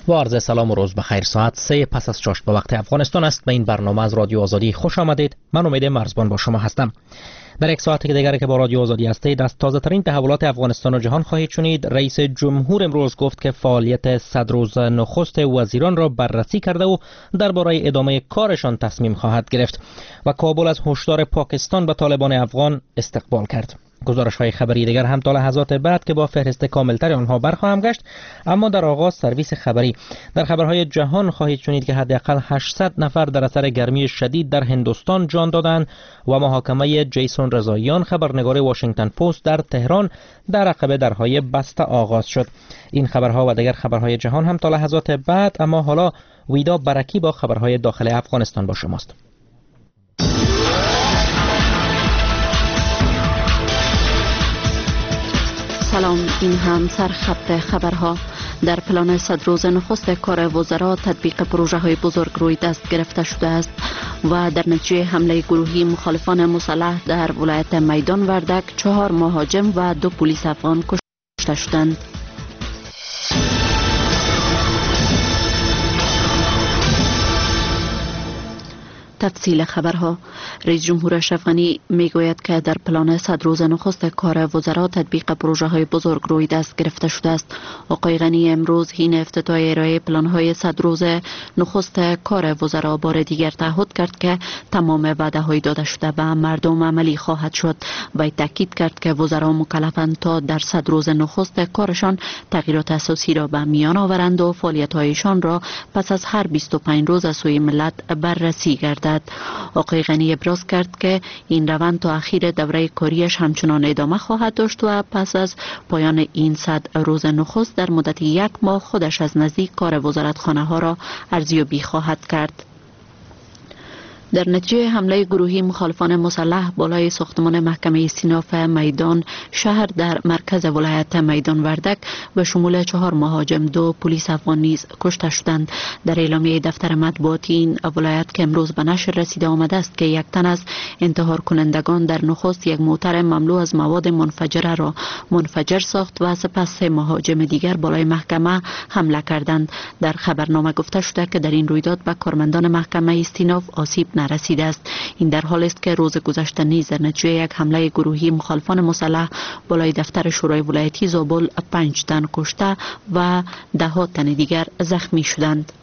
و عرض سلام و روز بخیر. ساعت 3 پس از چاشت به وقت افغانستان است. به این برنامه از رادیو آزادی خوش آمدید. من امید مرزبان با شما هستم. در یک ساعت دیگر که با رادیو آزادی هستید از تازه ترین تحولات افغانستان و جهان خواهید شنید. رئیس جمهور امروز گفت که فعالیت 100 روز نخست وزیران را بررسی کرده و درباره ادامه کارشان تصمیم خواهد گرفت. و کابل از هشدار پاکستان به طالبان افغان استقبال کرد. گزارش های خبری دیگر هم تا لحظات بعد که با فهرست کاملتر آنها برخواهم گشت. اما در آغاز سرویس خبری. در خبرهای جهان خواهید شنید که حداقل 800 نفر در اثر گرمی شدید در هندوستان جان دادند و محاکمه جیسون رضاییان خبرنگار واشنگتن پست در تهران در عقب درهای بسته آغاز شد. این خبرها و دیگر خبرهای جهان هم تا لحظات بعد. اما حالا ویدا برکی با خبرهای داخل افغانستان با شماست. سلام، این هم سرخط خبرها. در پلان 100 روز نخست کار وزرا تطبیق پروژه های بزرگ روی دست گرفته شده است و در نتیجه حمله گروهی مخالفان مسلح در ولایت میدان وردک 4 مهاجم و 2 پلیس افغان کشته شدند. تفصیل خبرها. رئیس جمهور اشرف غنی میگوید که در پلان 100 روز نخست کار وزرا تطبیق پروژه های بزرگ روی دست گرفته شده است. آقای غنی امروز حین افتتاح ارائه پلان های 100 روز نخست کار وزرا بار دیگر تعهد کرد که تمام وعده های داده شده به مردم عملی خواهد شد و تاکید کرد که وزرا مکلفند تا در 100 روز نخست کارشان تغییرات اساسی را به میان آورند و فعالیت هایشان را پس از هر 25 روز از سوی ملت بررسی گردد. آقای غنی ابراز کرد که این روند تا اخیر دوره کاریش همچنان ادامه خواهد داشت و پس از پایان این 100 روز نخست در مدت 1 ماه خودش از نزدیک کار وزارتخانه ها را ارزیابی خواهد کرد. در نتیجه حمله گروهی مخالفان مسلح بالای ساختمان محکمه استیناف میدان شهر در مرکز ولایت میدان وردک به شمول 4 مهاجم 2 پلیس افغان نیز کشته شدند. در اعلامیه دفتر مطبوعاتی این ولایت که امروز به نشر رسیده آمده است که یک تن از انتحار کنندگان در نخست یک موتر مملو از مواد منفجره را منفجر ساخت و سپس 3 مهاجم دیگر بالای محکمه حمله کردند. در خبرنامه گفته شده که در این رویداد به کارمندان محکمه استیناف آسیب نرسیده است. این در حالی است که روز گذشته نیز در نتیجه یک حمله گروهی مخالفان مسلح بالای دفتر شورای ولایتی زابل 5 تن کشته و 10 تن دیگر زخمی شدند.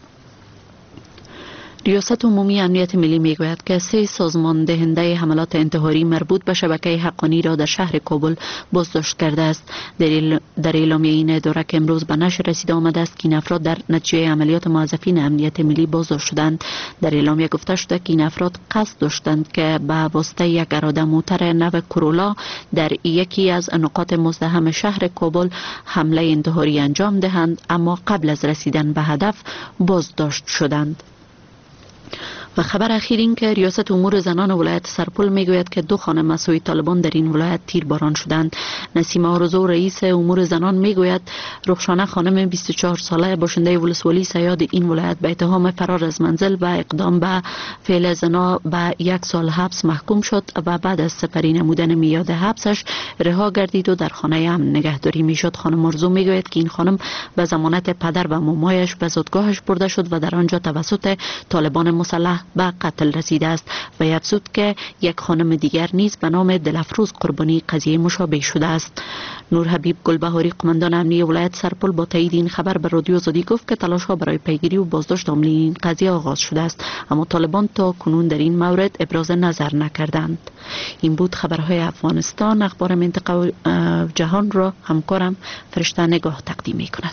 ریاست عمومی امنیت ملی میگوید که 3 سازمان دهنده حملات انتحاری مربوط به شبکه حقانی را در شهر کابل بازداشت کرده است. در اعلامیه این اداره که امروز به نشر رسیده آمده است که این افراد در نتیجه عملیات موظفین امنیت ملی بازداشت شدند. در اعلامیه گفته شده که این افراد قصد داشتند که به واسطه یک اراده موتر نو کرولا در یکی از نقاط مزدحم شهر کابل حمله انتحاری انجام دهند، اما قبل از رسیدن به هدف بازداشت شدند. و خبر اخیر این که ریاست امور زنان ولایت سرپل میگوید که 2 خانم از سوی طالبان در این ولایت تیرباران شدند. نسیم آرزو رئیس امور زنان میگوید رخشانه خانم 24 ساله باشنده ولسوالی سیاد این ولایت به اتهام فرار از منزل و اقدام به فعل زنا به 1 سال حبس محکوم شد و بعد از سپری نمودن میاد حبسش رها گردید و در خانه امن نگهداری میشد. خانم آرزو میگوید که این خانم به ضمانت پدر و مامایش به زادگاهش برده شد و در آنجا توسط طالبان مسلح به قتل رسیده است و افزود که یک خانم دیگر نیز به نام دلفروز قربانی قضیه مشابه شده است. نور حبیب گلبهاری قماندان امنیه ولایت سرپل با تایید این خبر به رادیو آزادی گفت که تلاش ها برای پیگیری و بازداشت عاملین این قضیه آغاز شده است، اما طالبان تا کنون در این مورد ابراز نظر نکردند. این بود خبرهای افغانستان. اخبار منطقه و جهان را همکارم فرشته نگاه تقدیم می‌کند.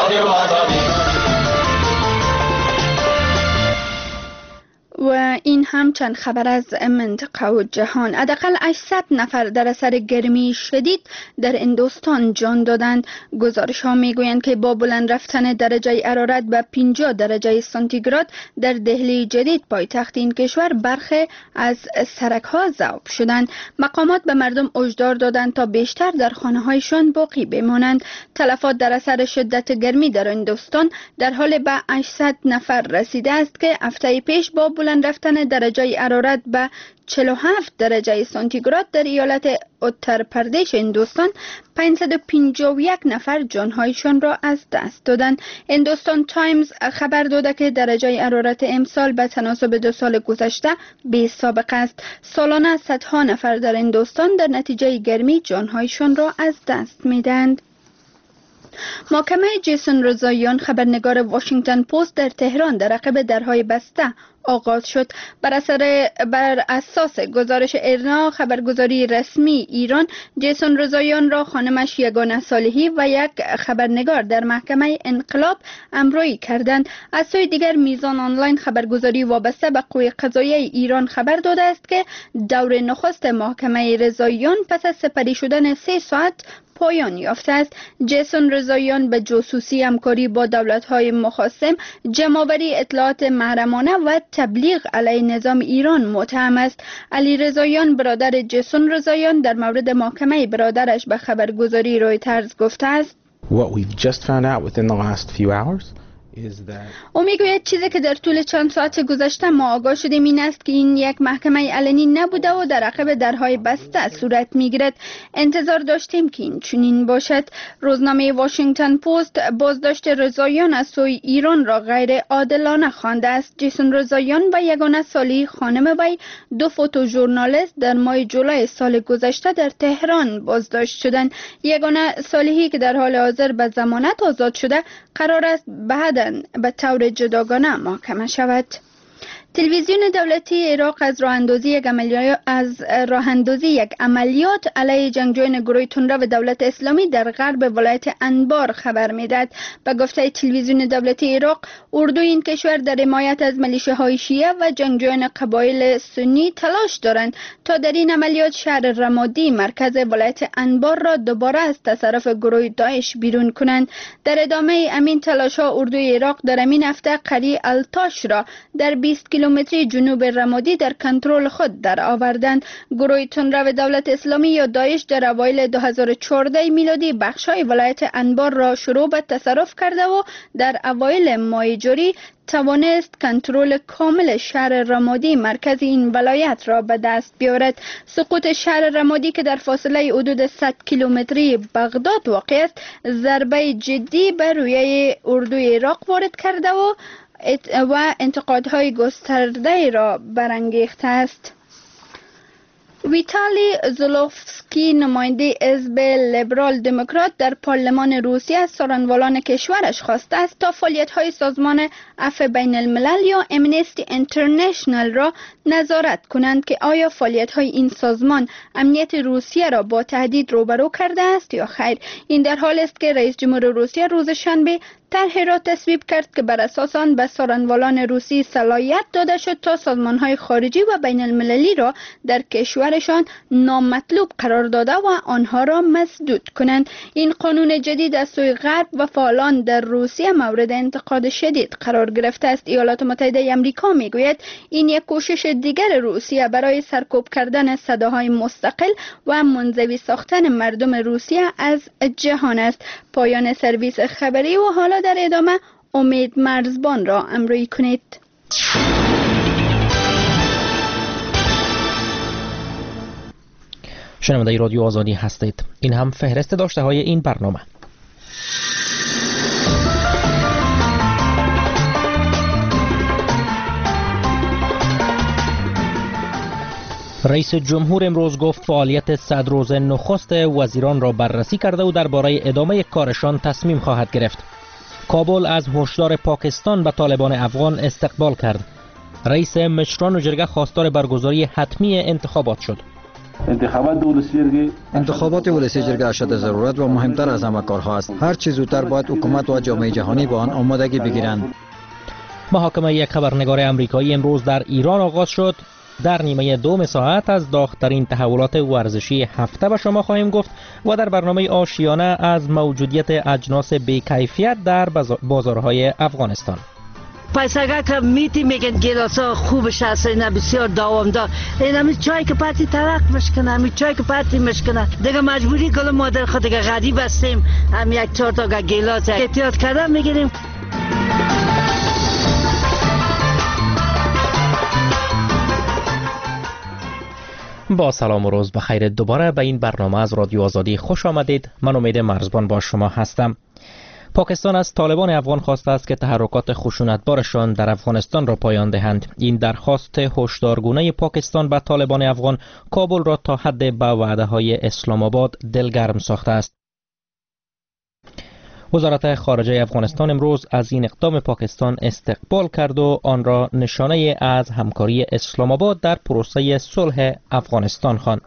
و این هم چند خبر از منطقه و جهان. حداقل 800 نفر در اثر گرمی شدید در هندوستان جان دادند. گزارش ها میگویند که با بلند رفتن درجه حرارت به 50 درجه سانتیگراد در دهلی جدید پایتخت این کشور برخی از سرک ها ذوب شدند. مقامات به مردم هشدار دادند تا بیشتر در خانه هایشان باقی بمانند. تلفات در اثر شدت گرمی در هندوستان در حال به 800 نفر رسیده است که هفته پیش با بلند بالا رفتن درجه حرارت به 47 درجه سانتیگراد در ایالت اتر پردیش هندوستان 551 نفر جانهایشان را از دست دادند. هندوستان تایمز خبر داده که درجه حرارت امسال به تناسب 2 سال گذشته بی سابقه است. سالانه صدها نفر در هندوستان در نتیجه گرمی جانهایشان را از دست می‌دهند. محاکمه جیسون رضاییان خبرنگار واشنگتن پست در تهران در عقب درهای بسته آغاز شد. بر اساس گزارش ایرنا خبرگزاری رسمی ایران جیسون رضاییان را خانمش یگانه صالحی و یک خبرنگار در محکمه انقلاب همراهی کردند. از سوی دیگر میزان آنلاین خبرگزاری وابسته به قوه قضاییه ایران خبر داده است که دور نخست محاکمه رضاییان پس از سپری شدن 3 ساعت پایان یافته است. جیسون رضاییان به جاسوسی، همکاری با دولت‌های مخاصم، جمع‌آوری اطلاعات محرمانه و تبلیغ علیه نظام ایران متهم است. علی رضاییان برادر جیسون رضاییان در مورد محاکمه برادرش به خبرگزاری رویترز گفته است: What we've just found out within the last few hours او میگوید چیزی که در طول چند ساعت گذشته ما آگاه شدیم این است که این یک محکمه علنی نبوده و در عقب درهای بسته صورت میگیرد. انتظار داشتیم که این چنین باشد. روزنامه واشنگتن پست بازداشت رضاییان از سوی ایران را غیر عادلانه خوانده است. جیسون رضاییان و یگانه صالحی خانم وی 2 فوتوژورنالیست در ماه جولای سال گذشته در تهران بازداشت شدند. یگانه صالحی که در حال حاضر به ضمانت آزاد شده قرار است بعد به طور جداگانه محاکمه شود. تلویزیون دولتی عراق از راه اندازی یک عملیات علیه جنگجویان گروه تندرو و دولت اسلامی در غرب ولایت انبار خبر میدهد. به گفته تلویزیون دولتی عراق، اردوی این کشور در حمایت از میلیشیاهای شیعه و جنگجویان قبایل سنی تلاش دارند تا در این عملیات شهر رمادی مرکز ولایت انبار را دوباره از تصرف گروه داعش بیرون کنند. در ادامه همین تلاش‌ها اردوی عراق در همین هفته قریه التاش را در 20 کیلومتری جنوب رمادی در کنترل خود در آوردند. گروه تندرو دولت اسلامی یا داعش در اوایل 2014 میلادی بخش‌های ولایت انبار را شروع به تصرف کرده و در اوایل ماه جاری توانست کنترل کامل شهر رمادی مرکز این ولایت را به دست بیاورد. سقوط شهر رمادی که در فاصله حدود 100 کیلومتری بغداد واقع است، ضربه جدی بر روی اردوی عراق وارد کرده و انتقادهای گسترده را برانگیخته است. ویتالی زولوفسکی نماینده حزب لیبرال دموکرات در پارلمان روسیه از سخنوران کشورش خواسته است تا فعالیت‌های سازمان عفو بین الملل یا امنستی اینترنشنال را نظارت کنند که آیا فعالیت‌های این سازمان امنیت روسیه را با تهدید روبرو کرده است یا خیر. این در حال است که رئیس جمهور روسیه روز شنبه طرحی را تصویب کرد که بر اساس آن به سخنوران روسی صلاحیت داده شد تا سازمان‌های خارجی و بین المللی را در کشورشان نامطلوب قرار داده و آنها را مسدود کنند. این قانون جدید از سوی غرب و فعالان در روسیه مورد انتقاد شدید قرار گرفته است. ایالات متحده آمریکا میگوید این یک کوشش دیگر روسیه برای سرکوب کردن صداهای مستقل و منزوی ساختن مردم روسیه از جهان است. پایان سرویس خبری و حالا در ادامه امید مرزبان را همراهی کنید. شنونده رادیو آزادی هستید. این هم فهرست داشته های این برنامه. رئیس جمهور امروز گفت فعالیت 100 روز نخست وزیران را بررسی کرده و درباره ادامه کارشان تصمیم خواهد گرفت. کابل از هشدار پاکستان به طالبان افغان استقبال کرد. رئیس مشران و جرگه خواستار برگزاری حتمی انتخابات شد. انتخابات ولسی جرگه اشد ضرورت و مهمتر از همه کارها است. هر چه زودتر باید حکومت و جامعه جهانی با آن آمادگی بگیرند. محاکمه یک خبرنگار امریکایی امروز در ایران آغاز شد. در نیمه دوم ساعت از داغ‌ترین تحولات ورزشی هفته به شما خواهیم گفت و در برنامه آشیانه از موجودیت اجناس بی‌کیفیت در بازارهای افغانستان. پیسگاه که میگن گلاسا خوبش هست، اینا بسیار دوامدار. اینا چای که پاتی ترق مشکنه، چای که پاتی مشکنه. دیگه مجبوری گل مادر خود دیگه غریب هستیم. هم 1-4 تا گلاس احتیاط کردن میگیریم. با سلام و روز بخیر. دوباره به این برنامه از رادیو آزادی خوش آمدید. من امید مرزبان با شما هستم. پاکستان از طالبان افغان خواسته است که تحرکات خشونتبارشان در افغانستان را پایان دهند. این درخواست هشدارگونه پاکستان به طالبان افغان کابل را تا حد به وعده‌های اسلام آباد دلگرم ساخته است. وزارت خارجه افغانستان امروز از این اقدام پاکستان استقبال کرد و آن را نشانه از همکاری اسلام آباد در پروسه صلح افغانستان خواند.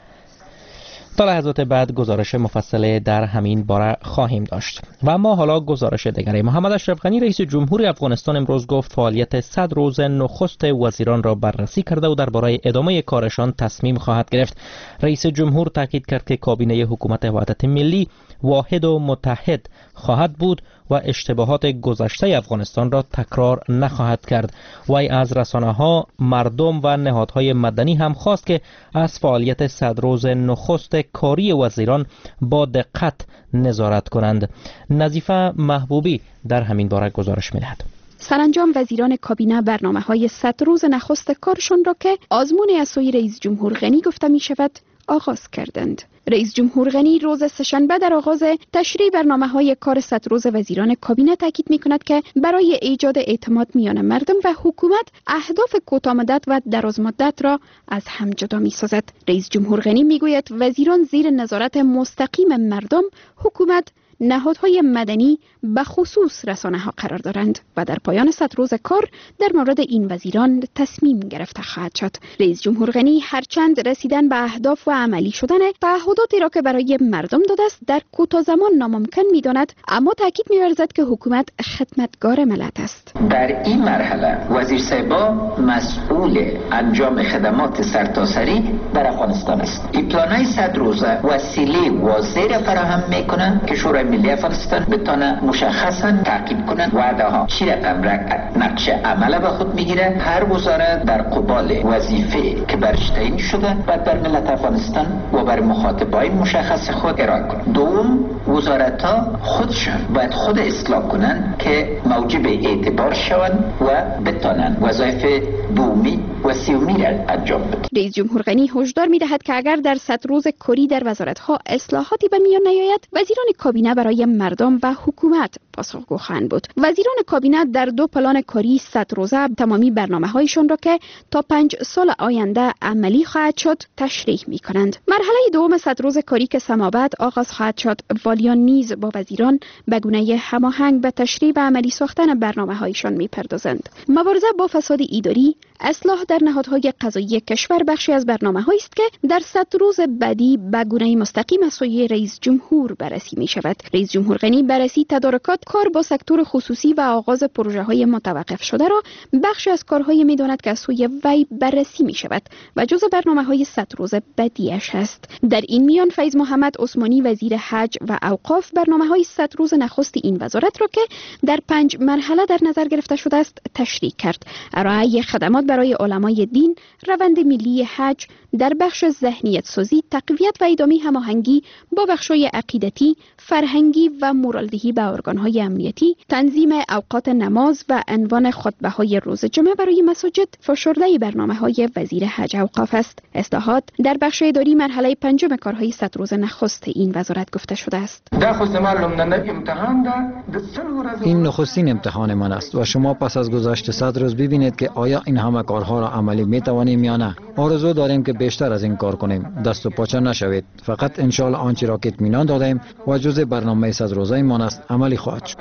تا لحظات بعد گزارش مفصل در همین باره خواهیم داشت. و اما حالا گزارش دیگری. محمد اشرف غنی رئیس جمهوری افغانستان امروز گفت فعالیت 100 روز نخست وزیران را بررسی کرده و درباره ادامه کارشان تصمیم خواهد گرفت. رئیس جمهور تاکید کرد که کابینه حکومت وحدت ملی واحد و متحد خواهد بود و اشتباهات گذشته افغانستان را تکرار نخواهد کرد. وی از رسانه‌ها، مردم و نهادهای مدنی هم خواست که از فعالیت 100 روز نخست کاری وزیران با دقت نظارت کنند. نظیفه محبوبی در همین باره گزارش می‌دهد. سرانجام وزیران کابینه برنامه‌های 100 روز نخست کارشان را که آزمون از سوی رئیس جمهور غنی گفته می شود آغاز کردند. رئیس جمهور غنی روز سه‌شنبه در آغاز تشریح برنامه‌های کار 100 روز وزیران کابینه تاکید می‌کند که برای ایجاد اعتماد میان مردم و حکومت اهداف کوتاه‌مدت و درازمدت را از هم جدا می‌سازد. رئیس جمهور غنی می‌گوید وزیران زیر نظارت مستقیم مردم، حکومت، نهادهای مدنی به خصوص رسانه‌ها قرار دارند و در پایان 100 روز کار در مورد این وزیران تصمیم گرفته خواهد شد. رئیس جمهور غنی هرچند رسیدن به اهداف و عملی شدن تعهداتی را که برای مردم داده است در کوتاه زمان ناممکن می‌داند، اما تاکید می‌ورزد که حکومت خدمتگار ملت است. در این مرحله وزیر صاحبا مسئول انجام خدمات سرتاسری در افغانستان است. این پلان‌های 100 روزه وسیله واضح فراهم می‌کنند که شورای ملی افغانستان بتونه مشخصا تعقیب کنند وعده ها چی رقم نقشه عمل به خود میگیره. هر وزارت در قبال وظیفه که برش تعیین شده باید بر ملت افغانستان و بر مخاطبای مشخص خود ارائه کنند. دوم، وزارت ها خودشان باید خود اصلاح کنند که موجب اعتبار شوند و بتونن وظایف دومی و سیومی را انجام بدن. رئیس جمهور غنی هشدار می‌دهد که اگر در 100 روز کاری در وزارت‌ها اصلاحاتی به میان نیاید، وزیران کابینه برای مردم و حکومت پاسخگو خواهند بود. وزیران کابینه در 2 پلان کاری 100 روزه تمامی برنامه‌هایشان را که تا 5 سال آینده عملی خواهد شد تشریح می‌کنند. مرحله دوم 100 روز کاری که سمابد آغاز خواهد شد، والیان نیز با وزیران به گونه هماهنگ به تشریح و عملی ساختن برنامه‌هایشان می‌پردازند. مبارزه با فساد اداری، اصلاح در نهادهای قضایی کشور بخشی از برنامه‌هایی است که در 100 روز بعدی به گونه مستقیم از سوی رئیس جمهور بررسی می‌شود. رئیس جمهور غنی بررسی تدارکات کار با سکتور خصوصی و آغاز پروژه‌های متوقف شده را بخشی از کارهای می‌داند که از سوی وی بررسی می‌شود و جزء برنامه‌های 100 روز بعدیش است. در این میان فیض محمد عثمانی وزیر حج و اوقاف برنامه‌های 100 روز نخست این وزارت را که در 5 مرحله در نظر گرفته شده است تشریح کرد. ارائه خدمات برای علمای دین، روند ملی حج در بخش ذهنیت سازی، تقویت و ادامه هماهنگی با بخش‌های عقیدتی، فرهنگی و مورالدهی به ارگان‌های امنیتی، تنظیم اوقات نماز و عنوان خطبه‌های روز جمعه برای مساجد فشرده برنامه‌های وزیر حج اوقاف است. اصلاحات در بخش اداری مرحله 5 کارهای 100 روز نخست این وزارت گفته شده است. این نخستین امتحان من است و شما پس از گذشت 100 روز ببینید که آیا این همه کارها را عملی می‌توانیم یا نه. آرزو داریم که بیشتر از این کار کنیم. دست و پاچه نشوید. فقط ان شاء الله آنچه را که اطمینان دادیم و جزء برنامه 100 روزه مان است عملی خواهد شد.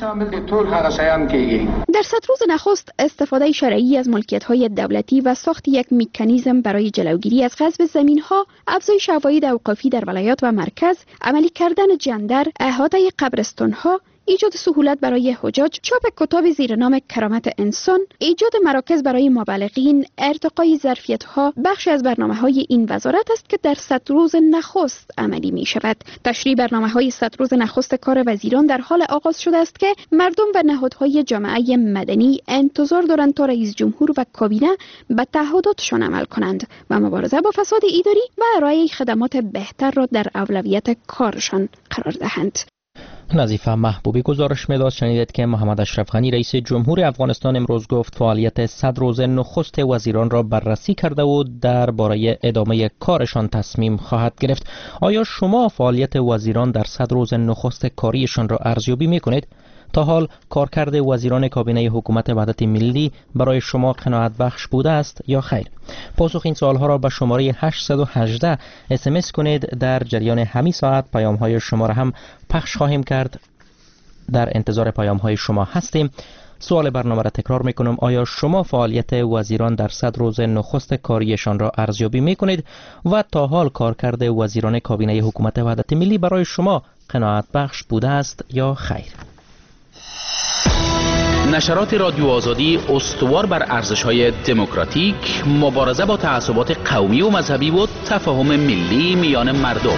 در 100 روز نخست استفاده شرعی از ملکیت‌های دولتی و ساخت یک مکانیزم برای جلوگیری از غصب زمین‌ها، افزایش عواید اوقافی در ولایات و مرکز، عملی کردن جندر، احاطه قبرستان‌ها، ایجاد سهولت برای حجاج، چاپ کتاب زیر نام کرامت انسان، ایجاد مراکز برای مبلغین، ارتقای ظرفیت‌ها بخش از برنامه‌های این وزارت است که در 100 روز نخست عملی می‌شود. تشریح برنامه‌های 100 روز نخست کار وزیران در حال آغاز شده است که مردم و نهادهای جامعه مدنی انتظار دارند تا رئیس جمهور و کابینه به تعهداتشان عمل کنند و مبارزه با فساد اداری و ارائه خدمات بهتر را در اولویت کارشان قرار دهند. نظیفه محبوبی گزارش میداد. شنیدید که محمد اشرف غنی رئیس جمهور افغانستان امروز گفت فعالیت 100 روز نخست وزیران را بررسی کرده و درباره ادامه کارشان تصمیم خواهد گرفت. آیا شما فعالیت وزیران در 100 روز نخست کاریشان را ارزیابی میکنید؟ تا حال کارکرد وزیران کابینه حکومت وحدت ملی برای شما قناعت بخش بوده است یا خیر؟ پاسخ این سوالها را به شماره 818 SMS کنید. در جریان همین ساعت پیام های شما را هم پخش خواهیم کرد. در انتظار پیام های شما هستیم. سوال برنامه را تکرار میکنم: آیا شما فعالیت وزیران در 100 روز نخست کاریشان را ارزیابی میکنید و تا حال کارکرد وزیران کابینه حکومت وحدت ملی برای شما قناعت بخش بوده است یا خیر؟ نشرات رادیو آزادی استوار بر ارزش‌های دموکراتیک، مبارزه با تعصبات قومی و مذهبی و تفاهم ملی میان مردم.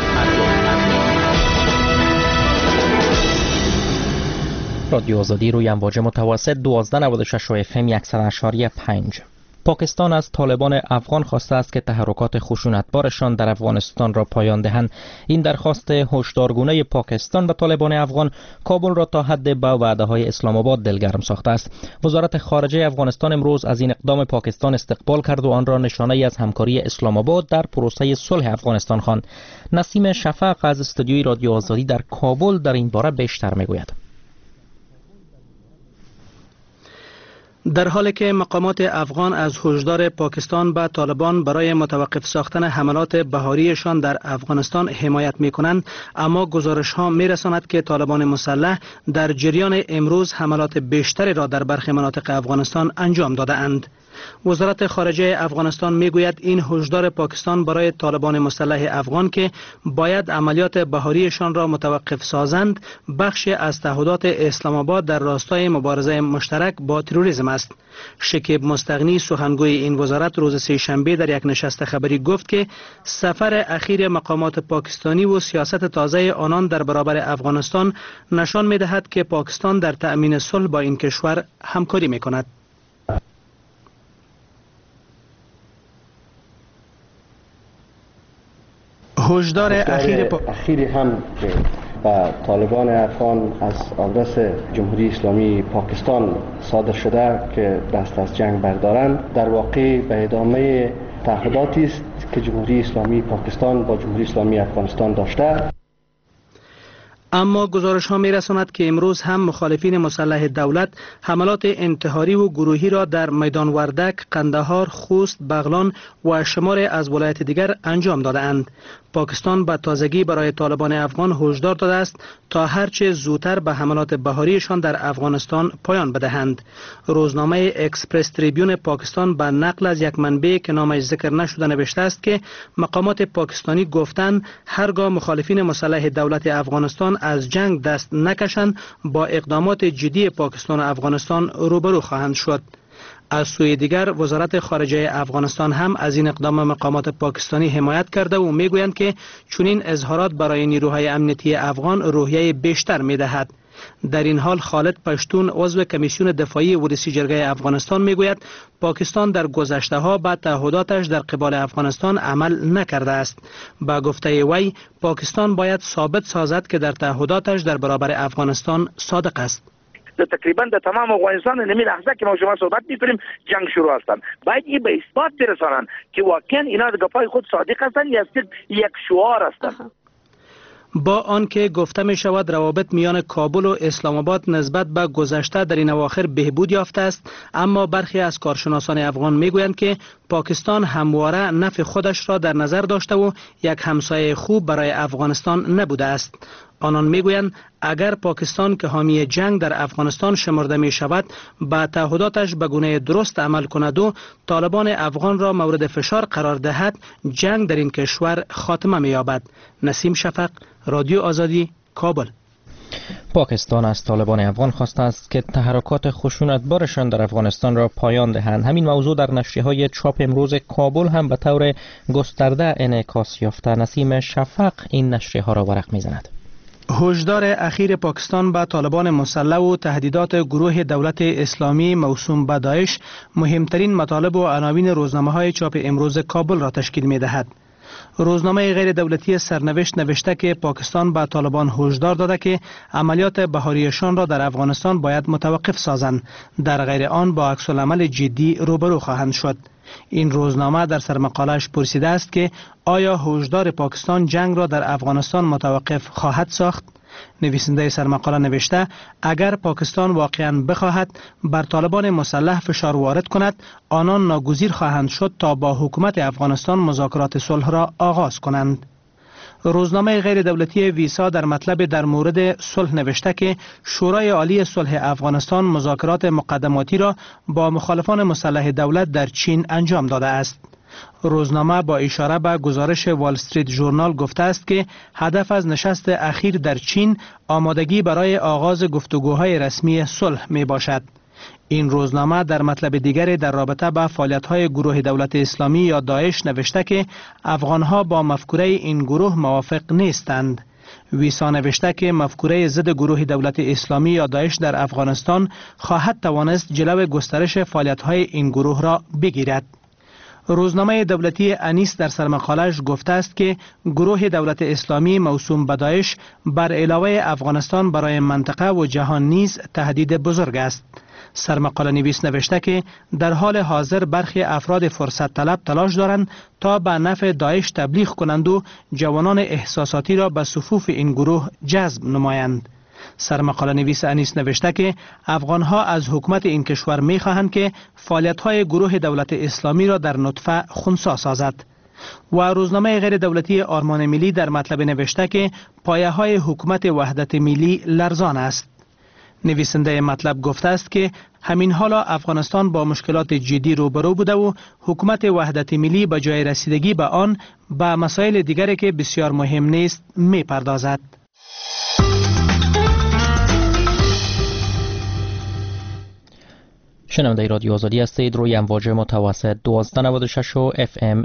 رادیو آزادی روی امواج متوسط 1296 FM 100.5. پاکستان از طالبان افغان خواسته است که تحرکات خشونتبارشان در افغانستان را پایان دهند. این درخواست هشدارگونه پاکستان به طالبان افغان کابل را تا حد به وعده‌های اسلام آباد دلگرم ساخته است. وزارت خارجه افغانستان امروز از این اقدام پاکستان استقبال کرد و آن را نشانه‌ای از همکاری اسلام آباد در پروسه صلح افغانستان خواند. نسیم شفق از استودیوی رادیو آزادی در کابل در این باره بیشتر میگوید. در حالی که مقامات افغان از هشدار پاکستان به طالبان برای متوقف ساختن حملات بهاریشان در افغانستان حمایت می‌کنند، اما گزارش‌ها می‌رساند که طالبان مسلح در جریان امروز حملات بیشتری را در برخی مناطق افغانستان انجام داده‌اند. وزارت خارجه افغانستان میگوید این هشدار پاکستان برای طالبان مسلح افغان که باید عملیات بهاریشان را متوقف سازند بخشی از تعهدات اسلام آباد در راستای مبارزه مشترک با تروریسم است. شکیب مستغنی سخنگوی این وزارت روز سه‌شنبه در یک نشست خبری گفت که سفر اخیر مقامات پاکستانی و سیاست تازه آنان در برابر افغانستان نشان می‌دهد که پاکستان در تأمین صلح با این کشور همکاری می‌کند. هشدار اخیر هم که به طالبان افغان از آدرس جمهوری اسلامی پاکستان صادر شده که دست از جنگ بردارند در واقع به ادامه تعهداتی است که جمهوری اسلامی پاکستان با جمهوری اسلامی افغانستان داشته. اما گزارش ها می رساند که امروز هم مخالفین مسلح دولت حملات انتحاری و گروهی را در میدان وردک، قندهار، خوست، بغلان و شمار از ولایت دیگر انجام داده اند. پاکستان به تازگی برای طالبان افغان هشدار داده است تا هرچه زودتر به حملات بهاریشان در افغانستان پایان بدهند. روزنامه اکسپرس تریبیون پاکستان به نقل از یک منبع که نامش ذکر نشده نوشته است که مقامات پاکستانی گفتند هرگاه مخالفین مسلح دولت افغانستان از جنگ دست نکشند با اقدامات جدی پاکستان و افغانستان روبرو خواهند شد. از سوی دیگر وزارت خارجه افغانستان هم از این اقدام مقامات پاکستانی حمایت کرده و میگویند که چنین اظهارات برای نیروهای امنیتی افغان روحیه بیشتر میدهد. در این حال خالد پشتون عضو کمیسیون دفاعی ولسی جرگه افغانستان میگوید پاکستان در گذشته ها به تعهداتش در قبال افغانستان عمل نکرده است. با گفته وی پاکستان باید ثابت سازد که در تعهداتش در برابر افغانستان صادق است. تقریبا در تمام افغانستان نمی لحظه که ما شما صحبت می‌کنیم جنگ شروع هستند. باید این به اثبات برسانند که واقعا اینا در گپای خود صادق هستند یا یک شعار هستند. با آنکه گفته می شود روابط میان کابل و اسلام آباد نسبت به گذشته در این اواخر بهبود یافته است، اما برخی از کارشناسان افغان میگویند که پاکستان همواره نفع خودش را در نظر داشته و یک همسایه خوب برای افغانستان نبوده است. آنان میگویند اگر پاکستان که حامی جنگ در افغانستان شمرده می شود با تعهداتش به گونه درست عمل کند و طالبان افغان را مورد فشار قرار دهد جنگ در این کشور خاتمه می یابد. نسیم شفق، رادیو آزادی، کابل. پاکستان از طالبان افغان خواسته است که تحرکات خشونتبارشان در افغانستان را پایان دهند. همین موضوع در نشریه‌های چاپ امروز کابل هم به طور گسترده انعکاس یافته. نسیم شفق این نشریه‌ها را ورق می‌زند. هشدار اخیر پاکستان به طالبان مسلح و تهدیدات گروه دولت اسلامی موسوم به داعش مهمترین مطالب و عناوین روزنامه‌های چاپ امروز کابل را تشکیل می‌دهد. روزنامه غیر دولتی سرنوشت نوشته که پاکستان به طالبان هشدار داده که عملیات بهاریشان را در افغانستان باید متوقف سازند، در غیر آن با عکس‌العمل جدی روبرو خواهند شد. این روزنامه در سرمقاله‌اش پرسیده است که آیا هشدار پاکستان جنگ را در افغانستان متوقف خواهد ساخت؟ نویسنده سرمقاله نوشته اگر پاکستان واقعاً بخواهد بر طالبان مسلح فشار وارد کند، آنان ناگزیر خواهند شد تا با حکومت افغانستان مذاکرات صلح را آغاز کنند. روزنامه غیر دولتی ویسا در مطلب در مورد صلح نوشته که شورای عالی صلح افغانستان مذاکرات مقدماتی را با مخالفان مسلح دولت در چین انجام داده است. روزنامه با اشاره به گزارش وال استریت ژورنال گفته است که هدف از نشست اخیر در چین آمادگی برای آغاز گفتگوهای رسمی صلح می باشد. این روزنامه در مطلب دیگری در رابطه با فعالیت‌های گروه دولت اسلامی یا داعش نوشته که افغان‌ها با مفکوره این گروه موافق نیستند. ویسا نوشته که مفکوره ضد گروه دولت اسلامی یا داعش در افغانستان خواهد توانست جلو گسترش فعالیت‌های این گروه را بگیرد. روزنامه دولتی انیس در سرمقاله‌اش گفته است که گروه دولت اسلامی موسوم به داعش بر علاوه افغانستان برای منطقه و جهان نیز تهدید بزرگ است. سرمقاله نویس نوشته که در حال حاضر برخی افراد فرصت طلب تلاش دارند تا به نفع داعش تبلیغ کنند و جوانان احساساتی را به صفوف این گروه جذب نمایند. سرمقاله نویس انیس نوشته که افغانها از حکومت این کشور می خواهند که فعالیت‌های گروه دولت اسلامی را در نطفه خنثی سازد. و روزنامه غیر دولتی آرمان ملی در مطلب نوشته که پایه‌های حکومت وحدت ملی لرزان است. نویسنده مطلب گفته است که همین حالا افغانستان با مشکلات جدی روبرو بوده و حکومت وحدت ملی به جای رسیدگی به آن به مسائل دیگری که بسیار مهم نیست می پردازد. شنونده رادیو آزادی هستید. روی امواج متوسط 1296 و FM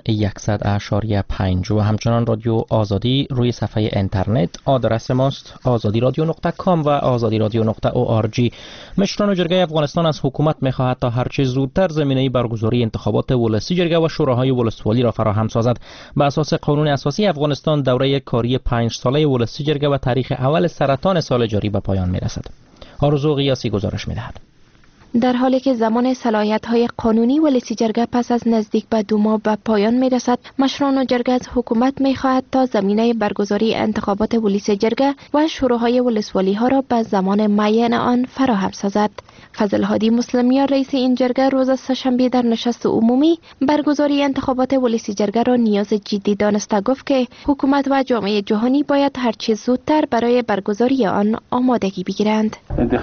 100.5 و همچنان رادیو آزادی روی صفحه اینترنت آدرس ماست azadiradyo.com و azadiradyo.org. مشران جرگه افغانستان از حکومت می‌خواهد تا هرچه زودتر زمینه برگزاری انتخابات ولسی جرگه و شوراهای ولسوالی را فراهم سازد. بر اساس قانون اساسی افغانستان دوره کاری 5 ساله ولسی جرگه و تاریخ اول سرطان سال جاری به پایان می‌رسد. آرزو قیاسی گزارش می‌دهد. در حالی که زمان صلاحیت‌های قانونی ولسی جرگه پس از نزدیک به 2 ماه به پایان می‌رسد، مشران جرگه از حکومت می‌خواهد تا زمینه برگزاری انتخابات ولسی جرگه و شوراهای ولسوالی‌ها را به زمان معین آن فراهم سازد. فضل هادی مسلمیان رئیس این جرگه روز سه‌شنبه در نشست عمومی برگزاری انتخابات ولسی جرگه را نیاز جدی دانسته گفت که حکومت و جامعه جهانی باید هرچه زودتر برای برگزاری آن آمادگی بگیرند.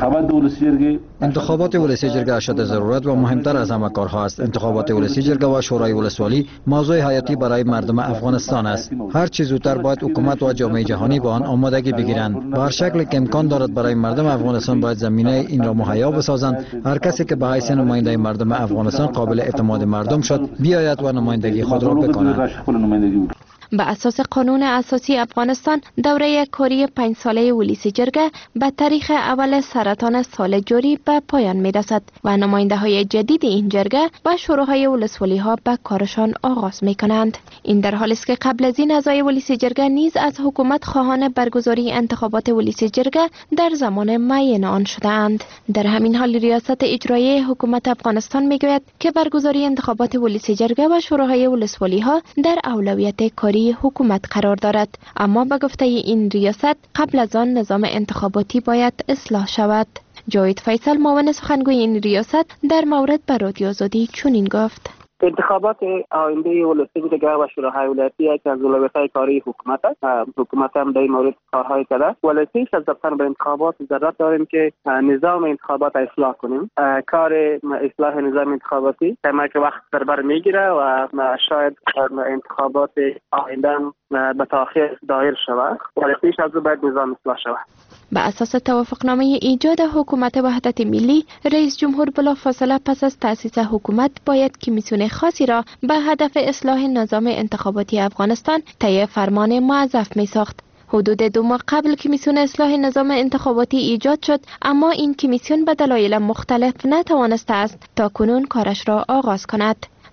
انتخابات ولسی جرگه اشد ضرورت و مهمتر از همه کارها است. انتخابات ولسی جرگه و شورای ولسوالی موضوع حیاتی برای مردم افغانستان است. هر چه زودتر باید حکومت و جامعه جهانی با آن آمادگی بگیرند. به هر شکل که امکان دارد برای مردم افغانستان باید زمینه این را مهیا بسازند. هر کسی که به حیث نماینده مردم افغانستان قابل اعتماد مردم شد بیاید و نمایندگی خود را بکند. به اساس قانون اساسی افغانستان دوره کاری 5 ساله ولسی جرگه به تاریخ اول سرطان سال جاری به پایان می رسد و نماینده های جدید این جرگه و شوراهای ولسوالی ها به کارشان آغاز می کنند. این در حالی است که قبل از این اعضای ولسی جرگه نیز از حکومت خواهان برگزاری انتخابات ولسی جرگه در زمان معین آن شدند. در همین حال ریاست اجرایی حکومت افغانستان می گوید که برگزاری انتخابات ولسی جرگه و شوراهای ولسوالی ها در اولویت کاری حکومت قرار دارد، اما به گفته این ریاست قبل از آن نظام انتخاباتی باید اصلاح شود. جاوید فیصل معاون سخنگوی این ریاست در مورد به رادیو آزادی چنین گفت: انتخابات آینده ولسی جرگه و شوراهای ولایتی یک از اولویت‌های کاری حکومت است. حکومت هم در این مورد کارهای کرده. ولی از رفتن به انتخابات ضرورت داریم که نظام انتخابات اصلاح کنیم. کار اصلاح نظام انتخاباتی کمی که وقت در بر میگیره و شاید انتخابات آینده به تأخیر دایر شود. ولی پیش از باید نظام اصلاح شود. به اساس توافقنامه ایجاد حکومت وحدت ملی، رئیس جمهور بلافاصله پس از تأسیس حکومت باید کمیسیون خاصی را به هدف اصلاح نظام انتخاباتی افغانستان طی فرمان موظف می ساخت. حدود 2 ماه قبل کمیسیون اصلاح نظام انتخاباتی ایجاد شد، اما این کمیسیون به دلایل مختلف نتوانسته است تا کنون کارش را آغاز کند.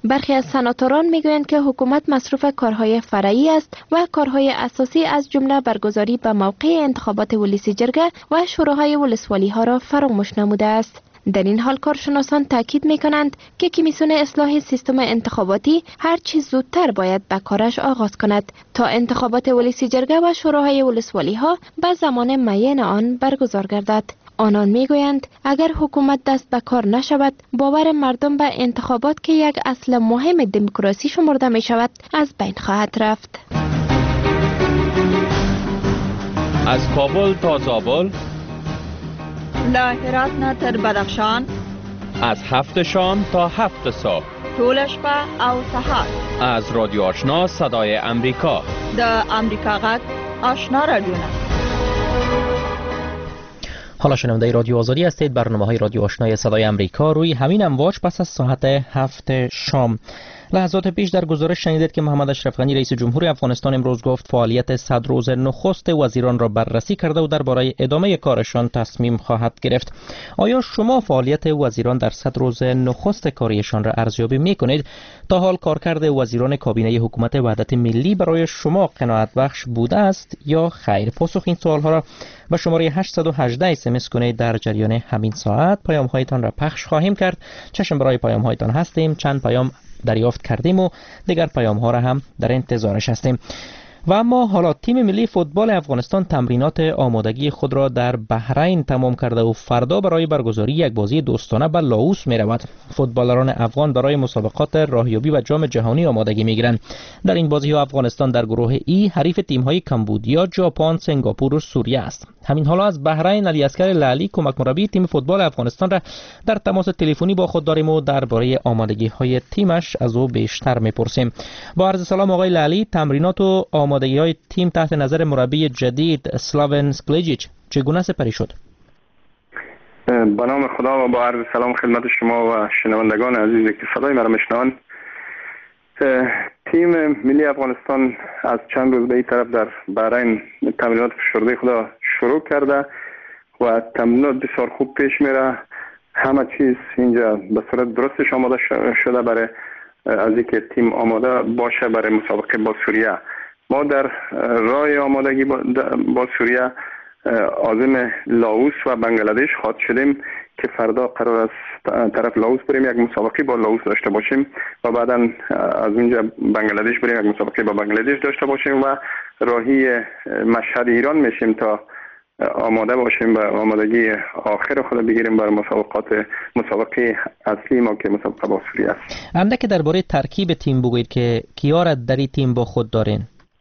برخی از سناتوران میگویند که حکومت مصروف کارهای فرعی است و کارهای اساسی از جمله برگزاری به موقع انتخابات ولسی جرگه و شوراهای ولسوالی ها را فراموش نموده است. در این حال کارشناسان تاکید می‌کنند که کمیسیون اصلاح سیستم انتخاباتی هر چیز زودتر باید به کارش آغاز کند تا انتخابات ولسی جرگه و شوراهای ولسوالی ها به زمان معین آن برگزار گردد. آنان میگویند اگر حکومت دست به کار نشود، باور مردم به انتخابات که یک اصل مهم دموکراسی شمرده می شود از بین خواهد رفت. از کابل تا زابل، له هرات نه تر بدخشان، از 7 شام تا 7 صبح، طول شپه او سهار، از رادیو آشنا صدای امریکا، د امریکا غږ آشنا رادیو. حالا شنونده رادیو آزادی هستید. برنامه‌های رادیو آشنای صدای امریکا روی همین امواج پس از ساعت 7 شام. لحظات پیش در گزارش شنیدید که محمد اشرف غنی رئیس جمهور افغانستان امروز گفت فعالیت 100 روز نخست وزیران را بررسی کرده و درباره ادامه کارشان تصمیم خواهد گرفت. آیا شما فعالیت وزیران در 100 روز نخست کاریشان را ارزیابی می‌کنید؟ تا حال کارکرد وزیران کابینه حکومت وحدت ملی برای شما قناعت بخش بوده است یا خیر؟ پاسخ این سوال‌ها را به شماره 818 اسمس کنید. در جریان همین ساعت پیام‌هایتان را پخش خواهیم کرد. چشم برای پیام‌هایتان هستیم. چند پیام دریافت کردیم و دیگر پیام ها را هم در انتظارش هستیم. و اما حالا تیم ملی فوتبال افغانستان تمرینات آمادگی خود را در بحرین تمام کرده و فردا برای برگزاری یک بازی دوستانه به لاوس می رود. فوتبالران افغان برای مسابقات راهیابی و جام جهانی آمادگی می گیرند. در این بازی ها افغانستان در گروه ای حریف تیم های کمبودیا، ژاپن، سنگاپور و سوریه است. همین حالا از بحرین علی اصغر لالی کمک مربی تیم فوتبال افغانستان را در تماس تلفنی با خود داریم و درباره آمادگی های تیمش از او بیشتر میپرسیم. با عرض سلام آقای لالی، تمرینات و آمادگی های تیم تحت نظر مربی جدید سلاون سکلیجیچ چگونه سپری شد؟ به نام خدا و با عرض سلام خدمت شما و شنوندگان عزیزی که صدای مرا میشنوند. تیم ملی افغانستان از چند روز به این طرف در بحرین تمرینات فشرده خود شروع کرده و تمرینات بسیار خوب پیش میره. همه چیز اینجا به صورت درستش آماده شده برای از اینکه تیم آماده باشه برای مسابقه با سوریه. ما در راه آمادگی با سوریه عازم لاوس و بنگلادش خواهد شدیم که فردا قرار است طرف لاوس بریم یک مسابقه با لاوس داشته باشیم و بعدا از اونجا بنگلادش بریم یک مسابقه با بنگلادش داشته باشیم و راهی مشهد ایران میشیم تا آماده باشیم و آمادگی آخر خود بگیریم برای مسابقه اصلی ما که مسابقه با سوریه است. اندک درباره ترکیب تیم بگویید که کیا را در این تیم با خود دارین؟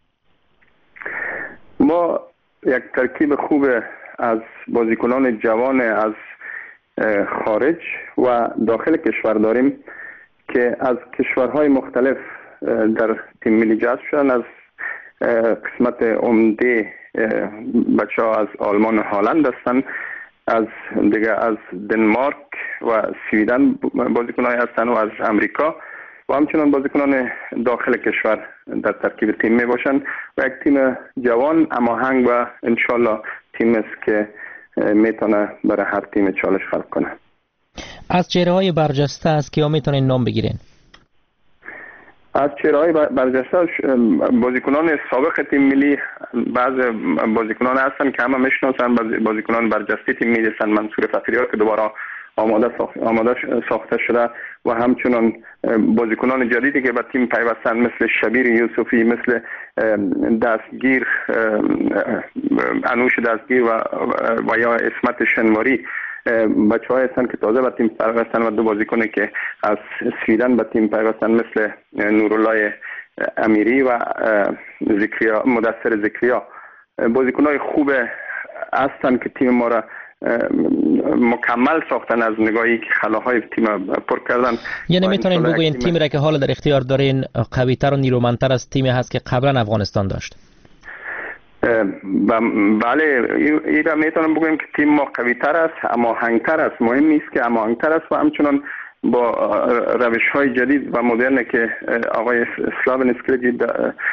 ما یک ترکیب خوب از بازیکنان جوان از خارج و داخل کشور داریم که از کشورهای مختلف در تیم ملی جذب شدن. از قسمت عمده بچه ها از آلمان و هلند هستند، از دیگه از دنمارک و سویدن بازیکنای هستند و از امریکا و همچنان بازیکنان داخل کشور در ترکیب تیم می باشند و یک تیم جوان هماهنگ و انشالله تیم است که میتونه برای هر تیم چالش خلق کنه. از چهره‌های برجسته است که میتونین نام بگیرین؟ از چهره‌های برجسته بازیکنان سابق تیم ملی بعض بازیکنان هستند که همه میشناسن. بازیکنان برجسته تیم ملی هستند. منصور فقیری که دوباره آماده ساخته شده و همچنان بازیکنان جدیدی که به تیم پیوستن مثل شبیر یوسفی، مثل دستگیر انوش دستگیر و یا اسمت شنواری، بچه های هستن که تازه به تیم پیوستن و دو بازیکنی که از سویدن به تیم پیوستن مثل نورالله امیری و مدثر ذکریا. بازیکنای خوب هستن که تیم ما را مکمل ساختن از نگاهی که خلاهای تیم پر کردن. یعنی میتونین بگوین تیمی را که حالا در اختیار دارین قوی‌تر و نیرومندتر از تیمی هست که قبلا افغانستان داشت؟ بله، این را میتونم بگویم که تیم ما قوی‌تر است، هماهنگ‌تر است. مهم نیست که هماهنگ‌تر است و همچنان با روش‌های جدید و مدرن که آقای سلاون اسکلیجیچ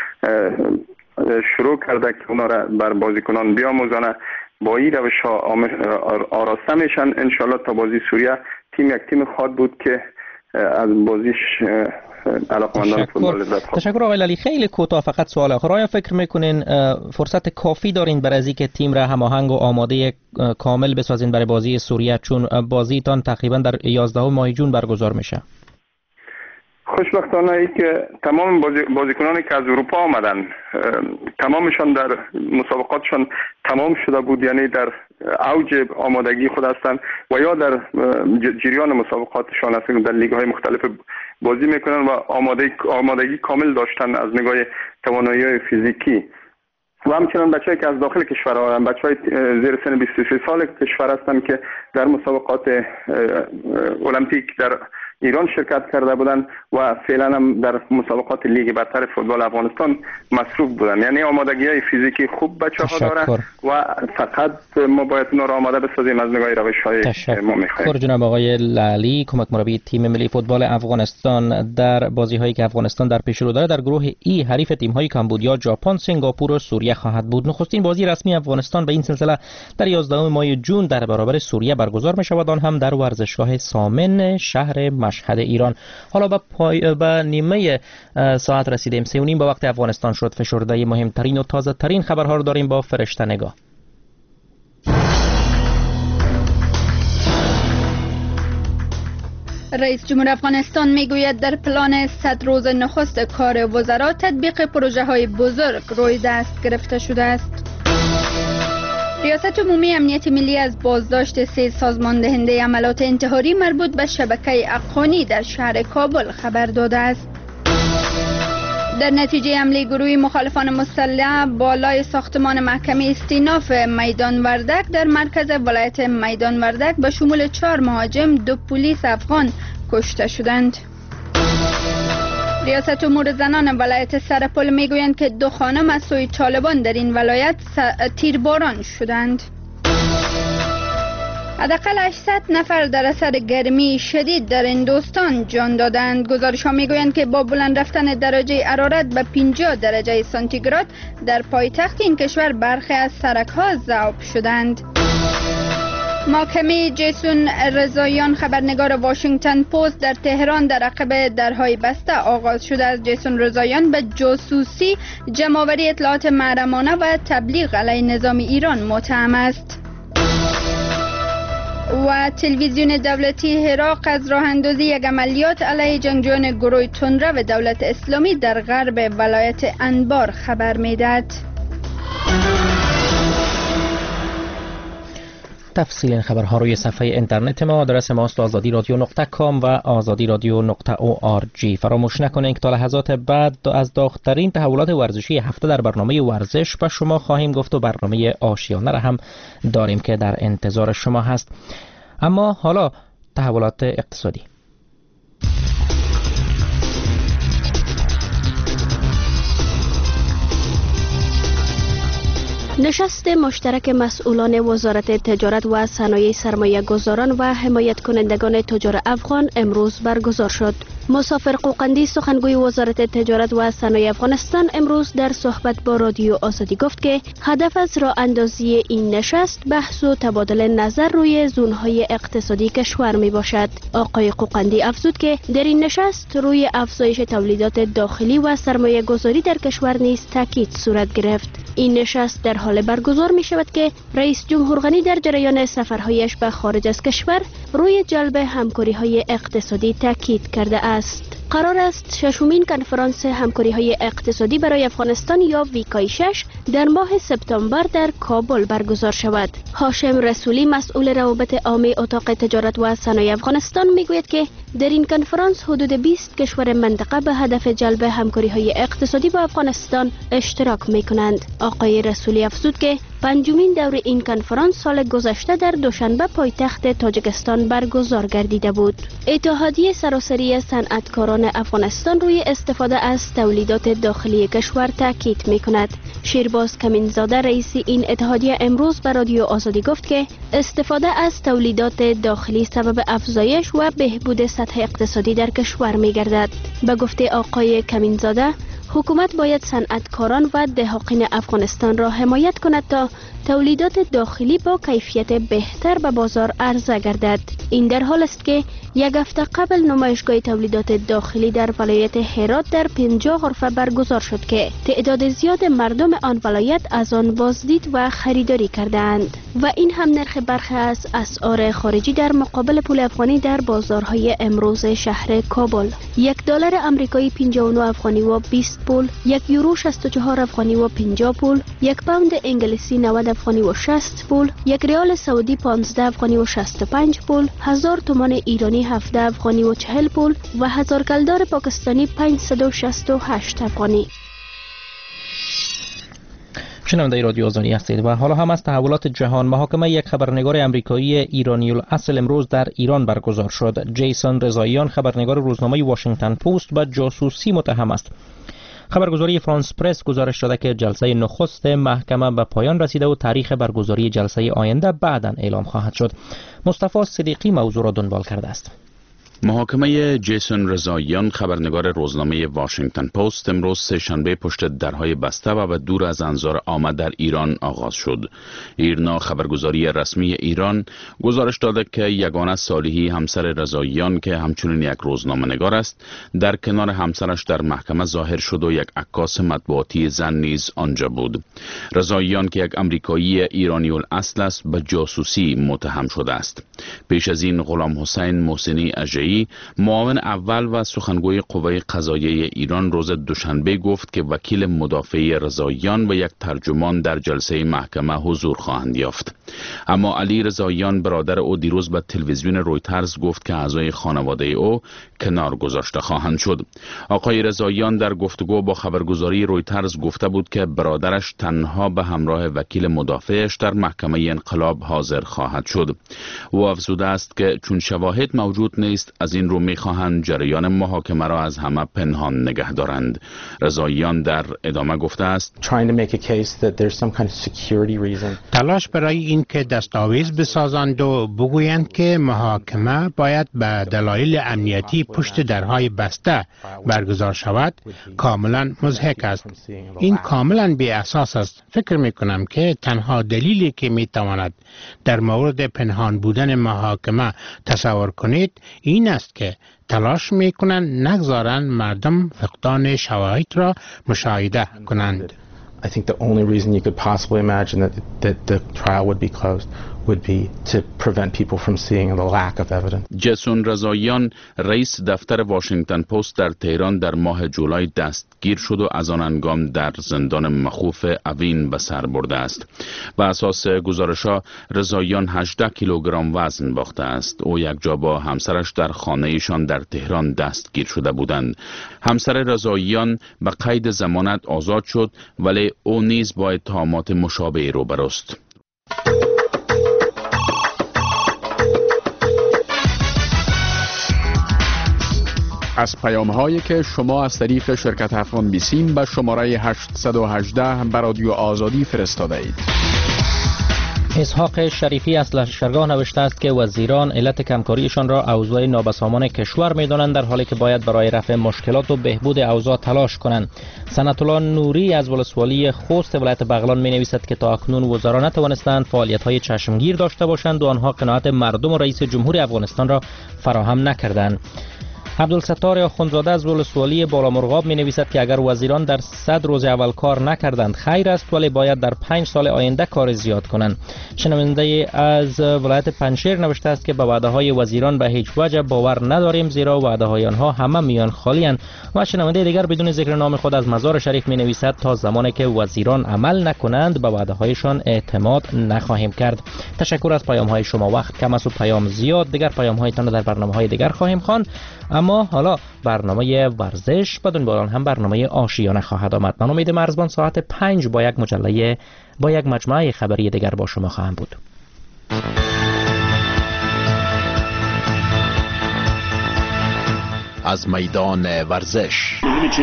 شروع کرده که اونا را بر بازیکنان بیاموزانه. با این روش ها آراسته میشن انشالله تا بازی سوریه تیم یک تیم خواهد بود که از بازیش علاقمندان فوتبال لذت خواه. تشکر آقای لالی. خیلی کوتاه فقط سوال آخر، آیا فکر میکنین فرصت کافی دارین برای از اینکه تیم را هماهنگ و آماده کامل بسازین برای بازی سوریه، چون بازیتان تقریبا در 11 ماه جون برگزار میشه؟ خوشبختانه ای که تمام بازیکنانی که از اروپا آمدن تمامشان در مسابقاتشان تمام شده بود، یعنی در اوج آمادگی خود هستند و یا در جریان مسابقاتشان هستند، در لیگ های مختلف بازی میکنن و آمادگی کامل داشتن از نگاه توانایی فیزیکی. و همچنان بچه‌ای که از داخل کشور آمدن، بچه‌های زیر سن 23 سال کشور هستند که در مسابقات المپیک در ایران شرکت کرده بودند و فعلا هم در مسابقات لیگ برتر فوتبال افغانستان مصروف بودند. یعنی آمادگی‌های فیزیکی خوب بچه‌ها دارند و فقط ما باید اونا را آماده بسازیم از نگاه روش‌های که ما می‌خوایم. جناب آقای لالی، کمک مربی تیم ملی فوتبال افغانستان، در بازی‌هایی که افغانستان در پیش رو داره در گروه ای حریف تیم‌های کامبودیا، ژاپن، سنگاپور و سوریه خواهد بود. نخستین بازی رسمی افغانستان به این سلسله در 11 ماه جون در برابر سوریه برگزار می‌شود، آن هم در ورزشگاه سامن شهر مشهد ایران. حالا به نیمه ساعت رسیدیم، 3:30 به وقت افغانستان شد. فشرده مهمترین و تازه ترین خبرها رو داریم با فرشته نگاه. رئیس جمهور افغانستان میگوید در پلان 100 روز نخست کار وزرا تطبیق پروژه های بزرگ روی دست گرفته شده است. ریاست عمومی امنیت ملی از بازداشت 3 سازماندهنده عملات انتحاری مربوط به شبکه افغانی در شهر کابل خبر داده است. در نتیجه حمله گروهی مخالفان مسلح بالای ساختمان محکمه استیناف میدان وردک در مرکز ولایت میدان وردک به شمول 4 مهاجم 2 پلیس افغان کشته شدند. ریاست امور زنان ولایت سرپل میگویند که 2 خانم از سوی طالبان در این ولایت تیرباران شدند. حداقل 800 نفر در اثر گرمی شدید در هندوستان جان دادند. گزارش‌ها میگویند که با بلند رفتن درجه حرارت به 50 درجه سانتیگراد در پایتخت این کشور برخی از سرک‌ها ذوب شدند. محاکمه جیسون رضاییان خبرنگار واشنگتن پست در تهران در عقب درهای بسته آغاز شده است. جیسون رضاییان به جاسوسی، جمع‌آوری اطلاعات محرمانه و تبلیغ علیه نظام ایران متهم است. و تلویزیون دولتی عراق از راه اندازی یک عملیات علیه جنگجویان گروه تندرو دولت اسلامی در غرب ولایت انبار خبر میدهد. تفصیل این خبرها روی صفحه اینترنت ما، آدرس ماست azadi.radio.com و azadi.radio.org. فراموش نکنید که تا لحظات بعد از داغ‌ترین تحولات ورزشی هفته در برنامه ورزش به شما خواهیم گفت و برنامه آشیانه را هم داریم که در انتظار شما هست. اما حالا تحولات اقتصادی. نشست مشترک مسئولان وزارت تجارت و صنایع سرمایه گذاران و حمایت کنندگان تجار افغان امروز برگزار شد. مسافر قوقندی سخنگوی وزارت تجارت و صنایع افغانستان امروز در صحبت با رادیو آزادی گفت که هدف از راه اندازی این نشست بحث و تبادل نظر روی زونهای اقتصادی کشور می باشد. آقای قوقندی افزود که در این نشست روی افزایش تولیدات داخلی و سرمایه گذاری در کشور نیز تاکید صورت گرفت. این نشست در حال برگزار می شود که رئیس جمهور غنی در جریان سفرهایش به خارج از کشور روی جلب همکاری های اقتصادی تاکید کرده است. قرار است ششمین کنفرانس همکاری های اقتصادی برای افغانستان یا ویکای 6 در ماه سپتامبر در کابل برگزار شود. هاشم رسولی مسئول روابط عامه اتاق تجارت و صنایع افغانستان میگوید که در این کنفرانس حدود 20 کشور منطقه به هدف جلب همکاری های اقتصادی با افغانستان اشتراک می کنند. آقای رسولی افزود که پنجمین دور این کنفرانس سال گذشته در دوشنبه پایتخت تاجیکستان برگزار گردیده بود. اتحادیه سراسری صنعتکاران افغانستان روی استفاده از تولیدات داخلی کشور تاکید می کند. شیرباز کمینزاده رئیس این اتحادیه امروز به رادیو آزادی گفت که استفاده از تولیدات داخلی سبب افزایش و بهبود سطح اقتصادی در کشور می گردد. به گفته آقای کمینزاده، حکومت باید صنعتکاران و دهقان افغانستان را حمایت کند تا تولیدات داخلی با کیفیت بهتر به بازار عرضه گردد. این در حال است که یک هفته قبل نمایشگاه تولیدات داخلی در ولایت هرات در 50 غرفه برگزار شد که تعداد زیاد مردم آن ولایت از آن بازدید و خریداری کردند و این هم نرخ برخی از اسعار خارجی در مقابل پول افغانی در بازارهای امروز شهر کابل. $1 آمریکایی 59 افغانی و 20 پول، $1 یورو 64 افغانی و 50 پول، $1 پوند انگلیسی 90 افغانی و 60 پول، $1 ریال سعودی 15 افغانی و 65 پول، 1000 تومان ایرانی 17 افغانی و 40 پول و 1000 کلدار پاکستانی 568 افغانی. شنونده رادیو آزادی هستید و حالا هم از تحولات جهان. محاکمه یک خبرنگار آمریکایی ایرانی الاصل امروز در ایران برگزار شد. جیسون رضاییان خبرنگار روزنامه واشنگتن پست به جاسوسی متهم است. خبرگزاری فرانس پرس گزارش داده که جلسه نخست محکمه به پایان رسیده و تاریخ برگزاری جلسه آینده بعداً اعلام خواهد شد. مصطفی صدیقی موضوع را دنبال کرده است. محاکمه جیسون رضاییان خبرنگار روزنامه واشنگتن پست امروز سه‌شنبه پشت درهای بسته و به دور از انظار عامه در ایران آغاز شد. ایرنا خبرگزاری رسمی ایران گزارش داده که یگانه صالحی همسر رضاییان که همچنین یک روزنامه‌نگار است در کنار همسرش در محکمه ظاهر شد و یک عکاس مطبوعاتی زن نیز آنجا بود. رضاییان که یک آمریکایی ایرانی الاصل است به جاسوسی متهم شده است. پیش از این غلام حسین محسنی اژه‌ای معاون اول و سخنگوی قوه قضاییه ایران روز دوشنبه گفت که وکیل مدافع رضاییان و یک ترجمان در جلسه محکمه حضور خواهند یافت. اما علی رضاییان برادر او دیروز به تلویزیون رویترز گفت که اعضای خانواده او کنار گذاشته خواهند شد. آقای رضاییان در گفتگو با خبرگزاری رویترز گفته بود که برادرش تنها به همراه وکیل مدافعش در محکمه انقلاب حاضر خواهد شد. او افزوده است که چون شواهد موجود نیست از این رو می‌خواهند جریان محاکمه را از همه پنهان نگه دارند. رضاییان در ادامه گفته است تلاش برای این که دستاویز بسازند و بگویند که محاکمه باید به دلایل امنیتی پشت درهای بسته برگزار شود کاملا مضحک است. این کاملا بی اساس است. فکر می‌کنم که تنها دلیلی که می‌تواند در مورد پنهان بودن محاکمه تصور کنید این است که تلاش میکنند نگذارند مردم فقدان شواهد را مشاهده کنند. I think the only reason you could possibly imagine that the trial would be closed would be to prevent people from seeing the lack of evidence. جیسون رضاییان رئیس دفتر واشنگتن پست در تهران در ماه جولای دستگیر شد و از آن هنگام در زندان مخوف اوین به سر برده است. بر اساس گزارش‌ها رضاییان 18 کیلوگرم وزن باخته است. او یک جا با همسرش در خانه ایشان در تهران دستگیر شده بودند. همسر رضاییان به قید ضمانت آزاد شد ولی او نیز با اتهامات مشابهی روبروست. از پیام‌هایی که شما از طریق شرکت افغان بیسیم به شماره 818 به رادیو آزادی فرستاده اید. اسحاق شریفی از لشکرگاه نوشته است که وزیران علت کمکاریشان را اوضاع نابسامان کشور می‌دانند در حالی که باید برای رفع مشکلات و بهبود اوضاع تلاش کنند. سنت الله نوری از ولسوالی خوست ولایت بغلان می‌نویسد که تا اکنون وزرا نتوانستند فعالیت‌های چشمگیر داشته باشند و آنها قناعت مردم و رئیس جمهور افغانستان را فراهم نکردند. عبدالستار آخوندزاده از ولسوالی بالامرغاب می نویسد که اگر وزیران در 100 روز اول کار نکردند خیر است ولی باید در 5 سال آینده کار زیاد کنند. شنونده از ولایت پنجشیر نوشته است که به وعده های وزیران به هیچ وجه باور نداریم زیرا وعده های آنها همه میان خالی اند. و شنونده دیگر بدون ذکر نام خود از مزار شریف می نویسد تا زمانی که وزیران عمل نکنند به وعده هایشان اعتماد نخواهیم کرد. تشکر از پیام های شما. وقت کم است و پیام زیاد. دیگر پیام هایتان را در برنامه های دیگر خواهیم خواند. اما حالا برنامه ورزش و دنبال آن هم برنامه آشیانه خواهد آمد. من امید مرزبان ساعت 5 با یک مجموعه خبری دیگر با شما خواهم بود. از میدان ورزش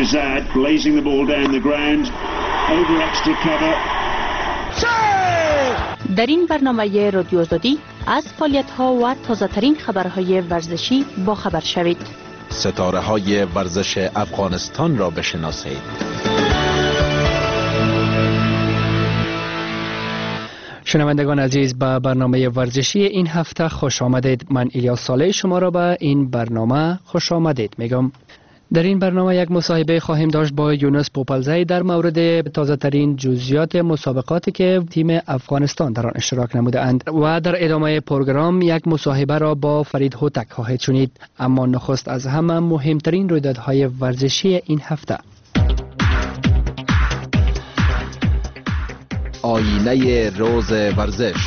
در این برنامه رادیو آزادی از فعالیت‌ها و تازه‌ترین خبرهای ورزشی با خبر شوید. ستاره‌های ورزش افغانستان را بشناسید. شنوندگان عزیز، به برنامه ورزشی این هفته خوش آمدید. من الیاس صالح شما را به این برنامه خوش آمدید میگم. در این برنامه یک مصاحبه خواهیم داشت با یونس پوپلزی در مورد تازه ترین جزئیات مسابقاتی که تیم افغانستان در آن اشتراک نموده اند و در ادامه پروگرام یک مصاحبه را با فرید هوتک خواهید شنید. اما نخست از همه مهمترین رویدادهای ورزشی این هفته. آینه روز ورزش.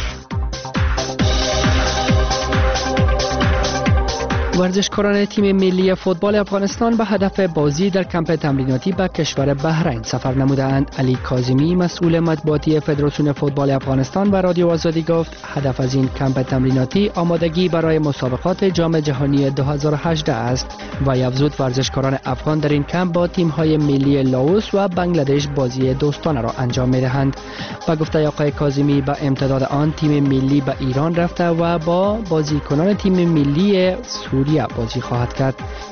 ورزشکاران تیم ملی فوتبال افغانستان به هدف بازی در کمپ تمریناتی به کشور بحرین سفر نمودند. علی کاظمی مسئول مطبوعاتی فدراسیون فوتبال افغانستان به رادیو آزادی گفت هدف از این کمپ تمریناتی آمادگی برای مسابقات جام جهانی 2018 است و افزود ورزشکاران افغان در این کمپ با تیم‌های ملی لاوس و بنگلادش بازی دوستانه را انجام می‌دهند. و گفته آقای کاظمی به امتداد آن تیم ملی به ایران رفته و با بازیکنان تیم ملی سوریه بازی خواهد کرد.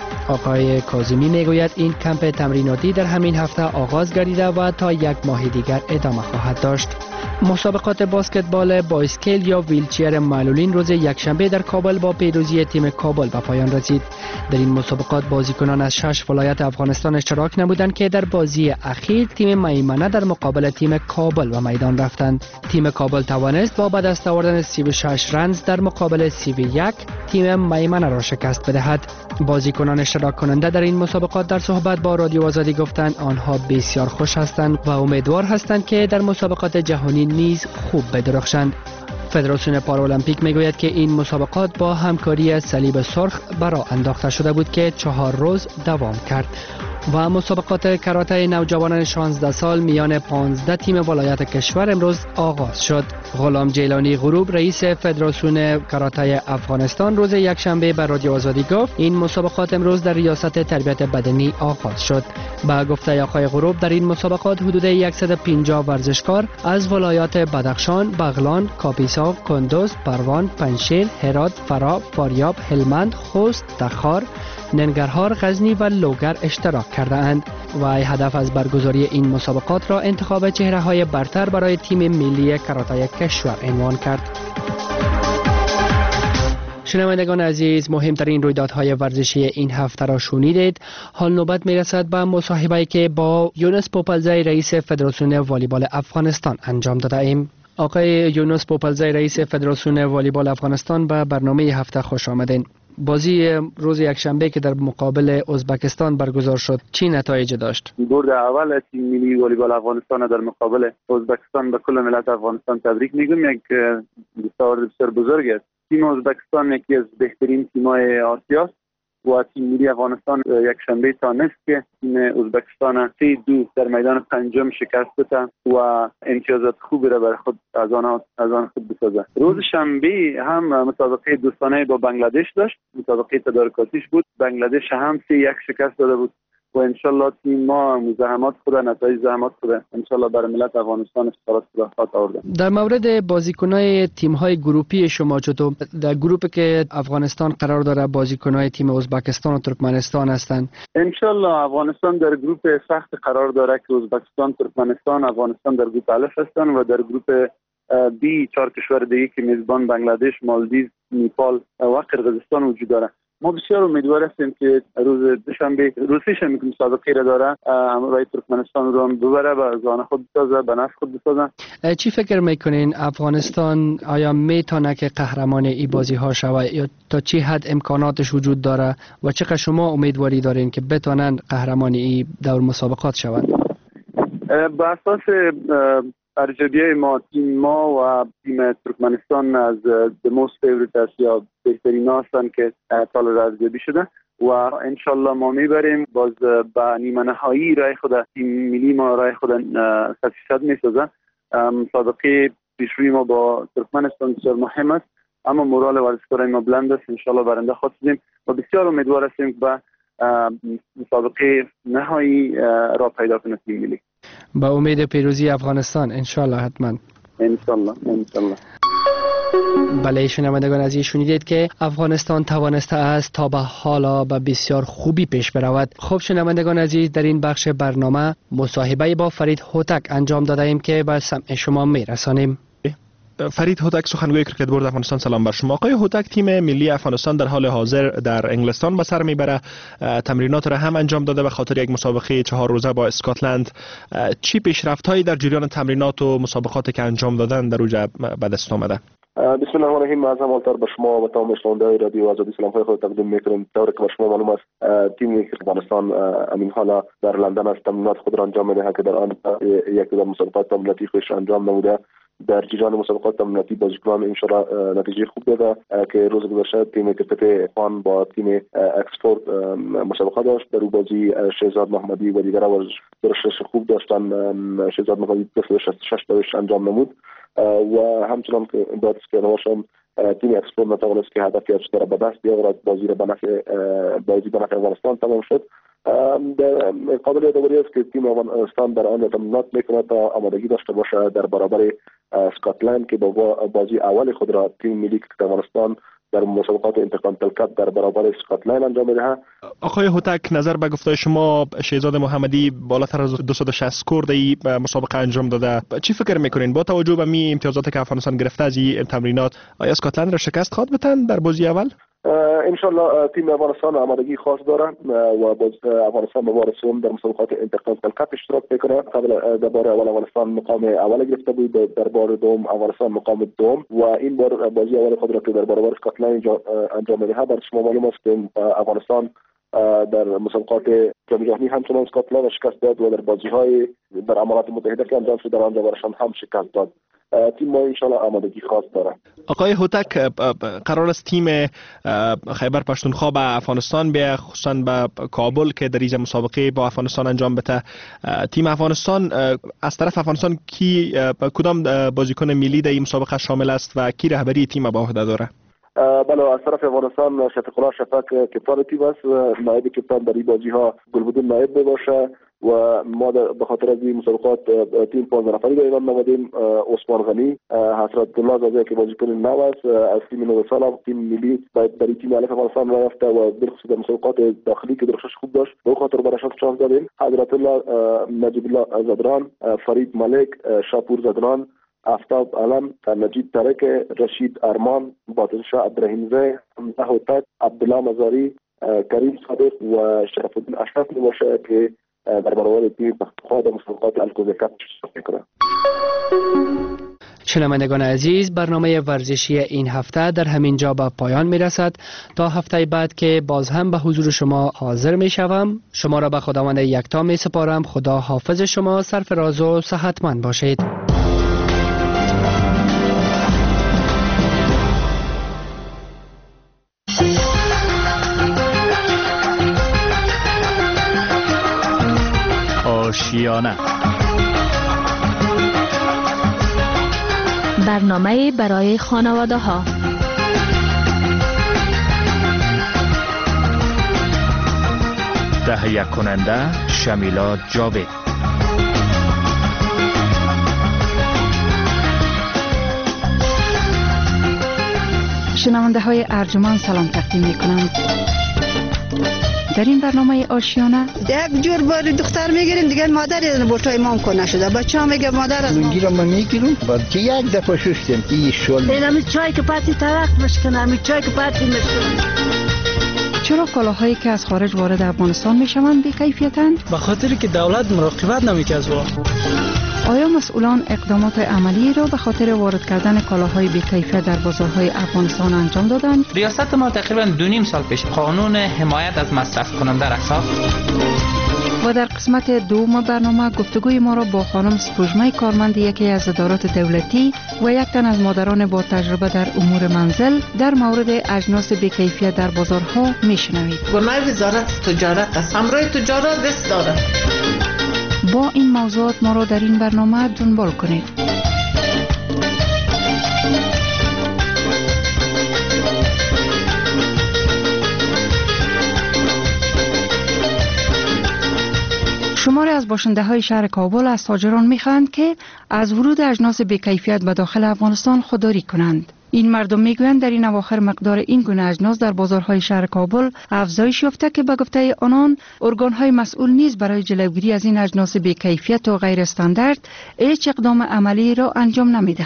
آقای کاظمی میگوید این کمپ تمریناتی در همین هفته آغاز گردیده و تا یک ماه دیگر ادامه خواهد داشت. مسابقات بسکتبال با اسکیل یا ویلچیر معلولین روز یکشنبه در کابل با پیروزی تیم کابل به پایان رسید. در این مسابقات بازیکنان از 6 ولایت افغانستان اشتراک نمودند که در بازی اخیر تیم میمنه در مقابل تیم کابل و میدان رفتند. تیم کابل توانست با به دست آوردن 36 رنز در مقابل 31 تیم میمنه را شکست بدهد. بازیکنان اشتراک کننده در این مسابقات در صحبت با رادیو آزادی گفتند آنها بسیار خوش هستند و امیدوار هستند که در مسابقات جهانی نیز خوب بدرخشند. فدراسیون پارالمپیک میگوید که این مسابقات با همکاری صلیب سرخ برا انداخته شده بود که 4 روز دوام کرد. و مسابقات کاراته نوجوانان 16 سال میان 15 تیم ولایت کشور امروز آغاز شد. غلام جیلانی غروب رئیس فدراسیون کاراته افغانستان روز یکشنبه به رادیو آزادی گفت این مسابقات امروز در ریاست تربیت بدنی آغاز شد. با گفته آقای غروب در این مسابقات حدود 150 ورزشکار از ولایات بدخشان، بغلان، کاپیسا، کندوز، پروان، پنجشیر، هرات، فرا، فاریاب، هلمند، خوست، تخار، ننگرهار، غزنی و لوگر اشتراک کرده اند و هدف از برگزاری این مسابقات را انتخاب چهره‌های برتر برای تیم ملی کاراته کشور عنوان کرد. شنوندگان عزیز، مهمترین رویدادهای ورزشی این هفته را شنیدید. حال نوبت میرسد به مصاحبه‌ای که با یونس پوپلزی رئیس فدراسیون والیبال افغانستان انجام داده ایم. آقای یونس پوپلزی رئیس فدراسیون والیبال افغانستان به برنامه هفته خوش آمدین. بازی روز یکشنبه که در مقابل ازبکستان برگزار شد چی نتایج داشت؟ برد اول تیم ملی والیبال افغانستان در مقابل ازبکستان به کل ملت افغانستان تبریک میگم. یک دستاورد بسیار بزرگ است. تیم ازبکستان یکی از بهترین تیم‌های آسیا است و تیم ملی افغانستان یک شنبه تانست که تیم ازبکستان 3-2 در میدان پنجم شکست بده و امتیازات خوبی را برای خود از آن خود بسازه. روز شنبه هم مسابقه دوستانه با بنگلادش داشت. مسابقه تدارکاتیش بود. بنگلادش هم 3-1 شکست داده بود و انشالله تیم ما مزاحمات خود نتایج زحمات خود انشالله برای ملت افغانستان افتخارات خود آورده. در مورد بازیکن‌های تیم‌های گروپی شما چطور؟ در گروپی که افغانستان قرار داره بازیکن‌های تیم ازبکستان و ترکمنستان هستند. انشالله افغانستان در گروپ سخت قرار داره که ازبکستان، ترکمنستان، افغانستان در گروپ الف هستند و در گروپ بی 4 کشور دیگه که میزبان بنگلادش، مالدیو، نیپال و قرقیزستان وجود داره. ما بسیار امیدوار هستیم که روز دوشنبه که مسابقه را داره همراه ترکمنستان رو هم ببره و زانه خود بسازه، به نفع خود بسازه. چی فکر میکنین افغانستان آیا میتونه که قهرمان این بازی ها شود یا تا چی حد امکاناتش وجود داره و چقدر شما امیدواری دارین که بتونن قهرمان این دور مسابقات شوند؟ به اساس ارزیابی ما، تیم ما و تیم ترکمنستان از the most favorite است یا بهترین هستند که سال ارزیابی شده و انشالله ما میبریم. باز به نیمه نهایی رای خود تیم ملی ما رای خود 100% میسازه. مسابقه پیشروی ما با ترکمنستان بسیار مهم است اما مورال ورزشکاران ما بلند است. انشالله برنده خواهیم و بسیار امیدوار هستیم که به مسابقه نهایی را پیدا کنه تیم ملی. با امید پیروزی افغانستان انشالله حتما. انشالله. بله شنوندگان عزیز، شنیدید که افغانستان توانسته است تا به حالا به بسیار خوبی پیش برود. خب شنوندگان عزیز، در این بخش برنامه مصاحبه با فرید هوتک انجام داده ایم که به سمع شما میرسانیم. فرید هوتک، سخنگوی کریکت بورد افغانستان، سلام بر شما. آقای هوتک، تیم ملی افغانستان در حال حاضر در انگلستان به سر میبره، تمرینات را هم انجام داده به خاطر یک مسابقه 4 روزه با اسکاتلند. چی پیشرفت‌هایی در جریان تمرینات و مسابقاتی که انجام دادن در اوجه به دست آمده؟ بسم الله الرحمن الرحیم. از اولتر به شما و تمام شنونده‌های رادیو آزادی سلام‌های خود تقدیم می‌کنیم. طوری که به شما معلوم است، تیم افغانستان همین حالا در لندن است تمرینات خود را انجام می‌دهد که در آن یک دو مسابقات تمریناتی خودش انجام نموده. در جریان مسابقات تمریناتی بازیکنان ان شاءالله نتیجه خوب داده که روز گذشته تیم کرکت افغان با تیم اکسفورد مسابقه داشت. در بازی شهزاد محمدی و دیگر ورزشکاران خوب داشتن. شهزاد محمدی 266 انجام نمود و همچنان که بعد از که نواشم تیم اکسفورد نتوانست که هدفی از در به دست بیاورد. بازی به نفع افغانستان تمام شد. قابل یادآوری است که تیم افغانستان در آن تمرینات میکند تا آمادگی داشته باشه در برابر اسکاتلند که با بازی اول خود را تیم ملی کرکت افغانستان در مسابقات اینترکانتیننتال کاپ در برابر اسکاتلند انجام می‌دهد. آقای هوتک، نظر به گفته شما شهزاد محمدی بالاتر از 260 اسکور در این مسابقه انجام داده. چی فکر میکنین با توجه به می امتیازاتی که افغانستان گرفته از این تمرینات، آیا اسکاتلند را شکست خواهد بدن در بازی اول؟ ان شاء الله تیم افغانستان آمادگی خاص داره و افغانستان به بار سوم در مسابقات اینترکانتیننتال کاپ اشتراک میکنه. قبل در بار اول افغانستان مقام اول گرفته بود، در بار دوم افغانستان مقام دوم و این بار بازی اول خود را که در برابر اسکاتلند انجام می‌دهد. در شما معلوم است که افغانستان در مسابقات جام جهانی همچنان اسکاتلند شکست داد و در بازی‌های در امارات متحده که انجام شد در آنجا برشان هم شکست داد. تیم ما انشالله آمادگی خاص داره. آقای هوتک، قرار است تیم خیبر پختونخوا به افغانستان بیاید، خصوصا به کابل که در این مسابقه با افغانستان انجام بده. تیم افغانستان از طرف افغانستان کی کدام بازیکن ملی در این مسابقه شامل است و کی رهبری تیم به عهده داره؟ بله، از طرف افغانستان شفیق الله شفق کپتان تیم است. نایب کپتان در این بازی ها گلبدین نایب باشه و ما به خاطر از این مسابقات تیم 15 نفری در ایران نمودیم. عثمان غنی، حسرت الله زاده که بازیکن نو است از تیم 9 سال تیم ملی در تیم الف افغانستان رفته و بالخصوص در مسابقات داخلی که درخشش خوب داشت به خاطر براشون شانس دادیم. حضرت الله نجیب الله زدران، فرید ملک، شاپور زدران، آفتاب علم، نجیب ترک، رشید ارمان، باطن شاه ابراهیم زی، حمزه هوتک، عبدالله مزاری، کریم صادق و شرف الدین اشرف باشه که در برابر تیم پختونخوا در مسابقات الکوزه کاپ شرکت میکنه. شنوندگان عزیز، برنامه ورزشی این هفته در همین جا به پایان می رسد. تا هفته بعد که باز هم به حضور شما حاضر می شوم، شما را به خداوند یکتا می سپارم. خدا حافظ شما، سرفراز و صحتمند باشید. آشیانه، برنامه برای خانواده ها. تهیه کننده شمیلا جاوید. شنونده های ارجمند سلام تقدیم می کنم. در این برنامه آشیانه یک جور بار دختر میگیریم دیگه مادر بوتای مام کنه شده. بچه ها میگه مادر از لنگی را ما میگیریم بعد که یک دفعه شستیم این شل اینمی چای که پاتی طرق مشکنه، همی چای که پاتی مشکنه. چرا کالاهایی که از خارج وارد افغانستان میشوند بی کیفیتند؟ به خاطر که دولت مراقبت نمیکنه از آیا مسئولان اقدامات عملی را به خاطر وارد کردن کالاهای بی‌کیفیت در بازارهای افغانستان انجام دادند؟ ریاست ما تقریباً 2.5 سال پیش قانون حمایت از مصرف کننده را ساخت. و در قسمت دوم برنامه گفتگوی ما را با خانم سپوږمۍ کارمند یکی از ادارات دولتی و یک تن از مادران با تجربه در امور منزل در مورد اجناس بی‌کیفیت در بازارها میشنوید. گمر وزارت تجارت است، همراه تجارت دست داره. با این موضوعات ما را در این برنامه دنبال کنید. شماری از باشنده های شهر کابل از تاجران میخواهند که از ورود اجناس بی‌کیفیت به داخل افغانستان خودداری کنند. این مردم میگویند در این اواخر مقدار این گونه اجناس در بازارهای شهر کابل افزایش یافته که به گفته آنان ارگان‌های مسئول نیز برای جلوگیری از این اجناس بی‌کیفیت و غیر استاندارد هیچ اقدام عملی را انجام نمیدهند.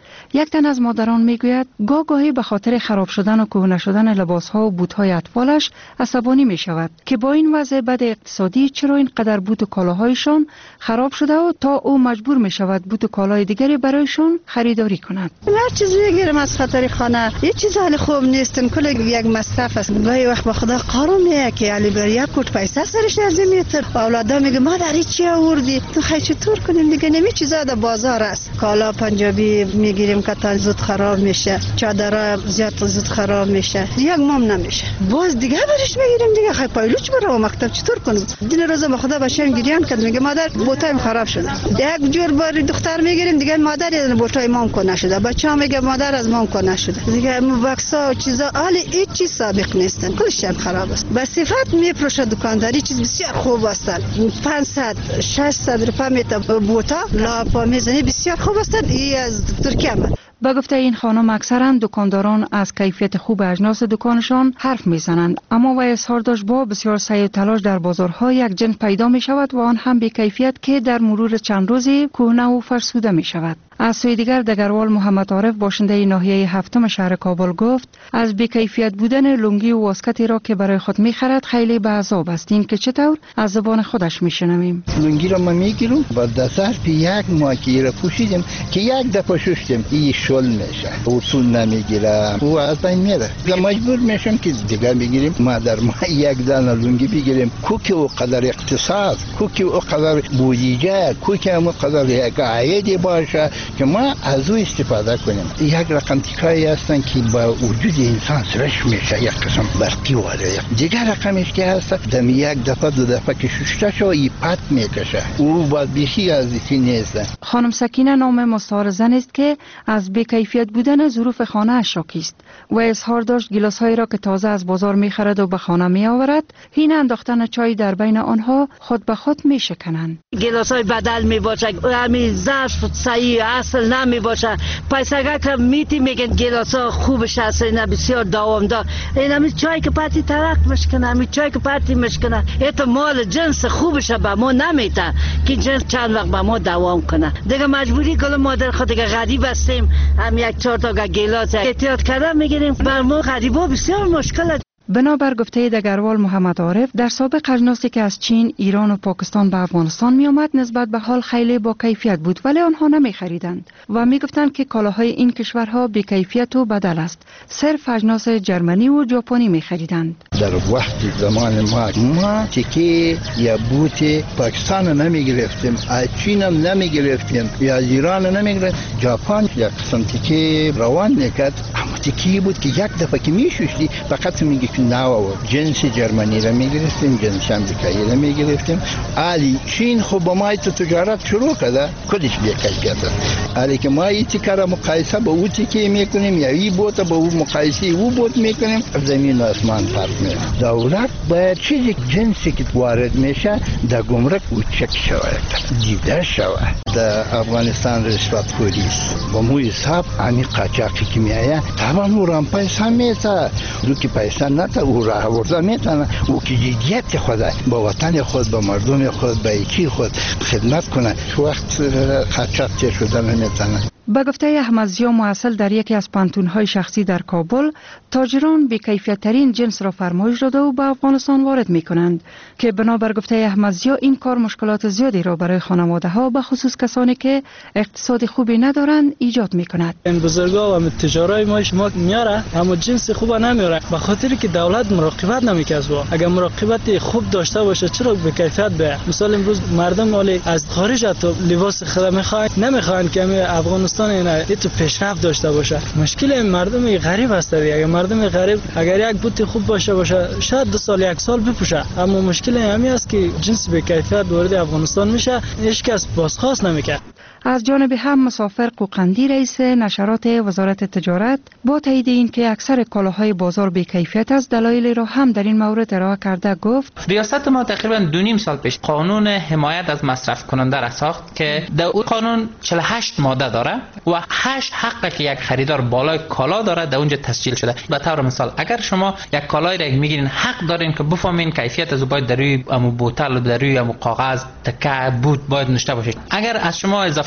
یک تن از مادران میگوید گاهی به خاطر خراب شدن و کهنه شدن لباسها و بوت‌های اطفالش عصبانی می شود که با این وضع بد اقتصادی چرا اینقدر بوت و کالاهایشان خراب شده و تا او مجبور می شود بوت و کالای دیگری برایشان خریداری کند. هر چیز میگیرم از خاطر خانه، یه چیز حال خوب نیستن، کل یک مصرف است. گاهی وقت با خدا قارون میگه که علی بر یک کوت پیسه سرش میتر، اولادا میگه مادر چی آوردی؟ تو خیلی چطور کنیم دیگه؟ نمی چیزا در بازار است. کالا پنجابی میگیریم که زود خراب میشه، چادرها زیاد زود خراب میشه، یک مام نمیشه. باز دیگه برش میگیریم دیگه خیلی پایلوچ برو مکتب چطور کنم؟ دین روز به خدا باشم گریان کرد، میگه مادر بوتایم خراب شده. یک جور بار دختر میگیریم دیگه مادر بوتای مام کنه شده، بچه‌ها میگه مادر از مام کنه شده دیگه. بکسا و چیزا حالی هیچ چیز سابق نیستن، کلش هم خراب است. به صفت میفروشه دکانداری، چیز بسیار خوب است. 500 600 روپیه میته بوتا لاپا میزنی، بسیار خوب است. این از ترکیه آمد. با گفته این خانم اکثرا دکانداران از کیفیت خوب اجناس دکانشان حرف میزنند، اما و اظهار داشت با بسیار سعی و تلاش در بازارها یک جنس پیدا می شود و آن هم به کیفیت که در مرور چند روزی کهنه و فرسوده می شود. از سوی دیگر دگروال محمد عارف باشنده ناحیه هفتم شهر کابل گفت از بی‌کیفیت بودن لنگی و واسکتی را که برای خود می‌خرد خیلی به عذاب است. این که چطور از زبان خودش میشنویم. لنگی را ما میگیرم با دست یک ماه که را پوشیدیم که یک دفعه شستیم این شل میشه، اصول نمیگیرم و از این میره. مجبور میشم که دیگر بگیریم. ما در ماه یک دانه لنگی بگیریم، کوکی او قدر اقتصاد، کوکی او قدر بودجه، کوکی او قدر یک عایدی باشه که ما از او استفاده کنیم. یک رقم تیکایی هستن که با وجود انسان سرش میشه، یک قسم برقی واره. دیگر رقمش که هست دم یک دفعه دو دفعه که ششته شو ای پت میکشه، او باید بیشی از این نیست. خانم سکینه نام مستعار زن است که از بی‌کیفیت بودن ظروف خانه اش شاکی است و اظهار داشت گیلاس‌هایی را که تازه از بازار میخرد و به خانه میآورد هین انداختن چای در بین آنها خود به خود میشکنند. گیلاس‌های بدل میباشه، همین ظرف صحیح اصل نمی باشه. پیسگه که میتی میگن گیلاسا خوبش هست، اینا بسیار دوامدار. این همین چای که پاتی ترک مشکنه، همین چای که پاتی مشکنه، ایتا مال جنس خوبشه به ما نمیته که جنس چند وقت به ما دوام کنه. دیگه مجبوری کل مادر خود دیگه غریب هستیم، هم یک چهار تا گیلاس احتیاط کردن میگیریم. بر ما غریبا بسیار مشکل. بنابر گفته دگروال محمد عارف در سابق اجناسی که از چین، ایران و پاکستان به افغانستان می آمد نسبت به حال خیلی با کیفیت بود ولی آنها نمی خریدند و می گفتند که کالاهای این کشورها بی کیفیت و بدل است. صرف اجناس جرمنی و ژاپنی می خریدند. در وقت زمان ما تکی یا بوت پاکستان نمی گرفتیم، از چین هم نمی گرفتیم، یا از ایران نمی گرفتیم. ژاپن یک قسم تکی روان میکرد، اما تکی بود که یک دفعه که می شوشتی فقط میگی ناو جنس جرمنی را میگرفتیم، جنس امریکایی را میگرفتیم. علی چین خب با ما تجارت شروع کرده، کدش بی‌کیفیت است. علی که ما این تیکه را مقایسه با او تیکه میکنیم یا این بوت با او مقایسه او بوت میکنیم، زمین و آسمان فرق میکنه. دولت باید چیزی جنسی که وارد میشه در گمرک او چک شود، دیده شود. در افغانستان رشوت خوری است، با مو حساب همین قاچاقی که میایه طبعا او رام پیسه میسه، دو که پیسه نتا او را آورده میتونه او که جدیت خود با وطن خود، با مردم خود، با یکی خود خدمت کنه، وقت قاچاق چه شده نمیتونه. با گفته احمد ضیا محصل در یکی از پانتون‌های شخصی در کابل، تاجران بی‌کیفیت‌ترین جنس را فرمایش داده و به افغانستان وارد می‌کنند که بنابر گفته احمد ضیا این کار مشکلات زیادی را برای خانواده‌ها به خصوص کسانی که اقتصاد خوبی ندارند ایجاد می‌کند. این بزرگا و تجارای ما میاره اما جنس خوب نمیاره، به خاطر که دولت مراقبت نمیکنه. اگر مراقبت خوب داشته باشه چرا بی‌کیفیت به مثال امروز مردم مالی از خارج تو لباس خدا نمیخوان که افغانستان اینا تو پیشرفت داشته باشه. مشکل مردم غریب است. اگر مردم غریب اگر یک بوت خوب باشه شاید 2 سال 1 سال بپوشه، اما مشکل همین است که جنس بی‌کیفیت وارد افغانستان میشه، هیچ کس بازخواست نمیکنه. از جانب هم مسافر قوقندی رئیس نشرات وزارت تجارت با تایید این که اکثر کالاهای بازار بی‌کیفیت است دلایلی را هم در این مورد ارائه کرده گفت ریاست ما تقریبا 2.5 سال پیش قانون حمایت از مصرف کننده را ساخت که در اون قانون 48 ماده داره و 8 حقه که یک خریدار بالای کالا داره در اونجا تسجیل شده. به طور مثال اگر شما یک کالای را میگیرین حق دارین که بفهمین کیفیت از باید در روی بوتل، در روی کاغذ، تکه، بوت باید نوشته باشه. اگر از شما اضافه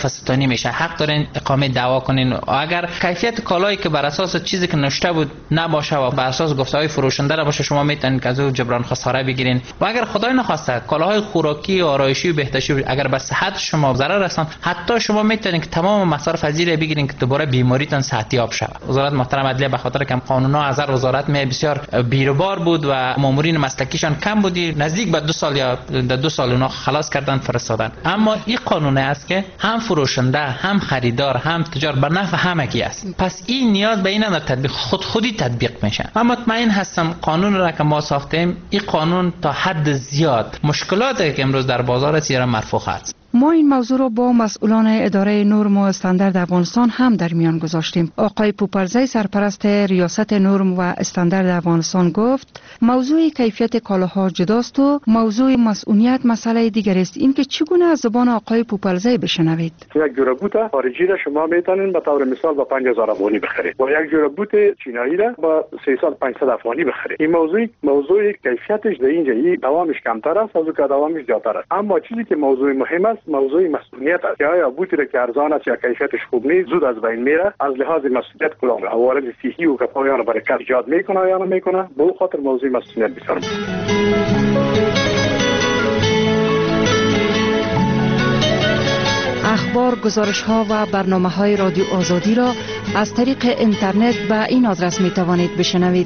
مصرف ستانی میشه، حق دارین اقامه دعوا کنین. اگر کیفیت کالایی که بر اساس چیزی که نوشته بود نباشه و بر اساس گفته‌های فروشنده را باشه، شما میتونین که از او جبران خساره بگیرین. و اگر خدای نخواسته کالاهای خوراکی و آرایشی و بهداشتی اگر به صحت شما ضرر رسان، حتی شما میتونین که تمام مصارف از این بگیرین که دوباره بیماریتون صحتیاب شه. وزارت محترم عدلیه به خاطر که قانون‌ها از وزارت بسیار بیروبار بود و مامورین مسلکیشان کم بودی، نزدیک به 2 سال یا 2 سال اونا خلاص کردن فرستادن. اما این قانون است که هم فروشنده هم خریدار هم تجار به نفع همگی است. پس این نیاز به این نداره تطبیق خودی تطبیق میشه. من مطمئن هستم قانون را که ما ساختیم، این قانون تا حد زیاد مشکلاتی که امروز در بازار است را مرفوع است. ما این موضوع را با مسئولان اداره نرم و استاندارد افغانستان هم در میان گذاشتیم. آقای پوپرزی سرپرست ریاست نرم و استاندارد افغانستان گفت موضوع کیفیت کالاها جداست و موضوع مسئولیت مسئله دیگر است. این که چگونه از زبان آقای پوپرزی بشنوید. یک جوره بوت خارجی را شما میتونین به طور مثال با 5000 افغانی بخرید و یک جوره بوت چینایی را با 300-500 افغانی بخرید. این موضوع کیفیتش در اینجا دوامش کمتر است از که دوامش زیادتر است. اما چیزی که موضوع مهم است موضوع مسئولیت است. که آیا بوتی را که ارزان است یا کیفیتش خوب نیست زود از بین میره، از لحاظ مسئولیت کدام عوارض صحی و کفایان برکت ایجاد میکنه یا نمیکنه، به خاطر موضوع مسئولیت بسیار اخبار، گزارش‌ها و برنامه‌های رادیو آزادی را از طریق اینترنت به این آدرس می‌توانید بشنوید: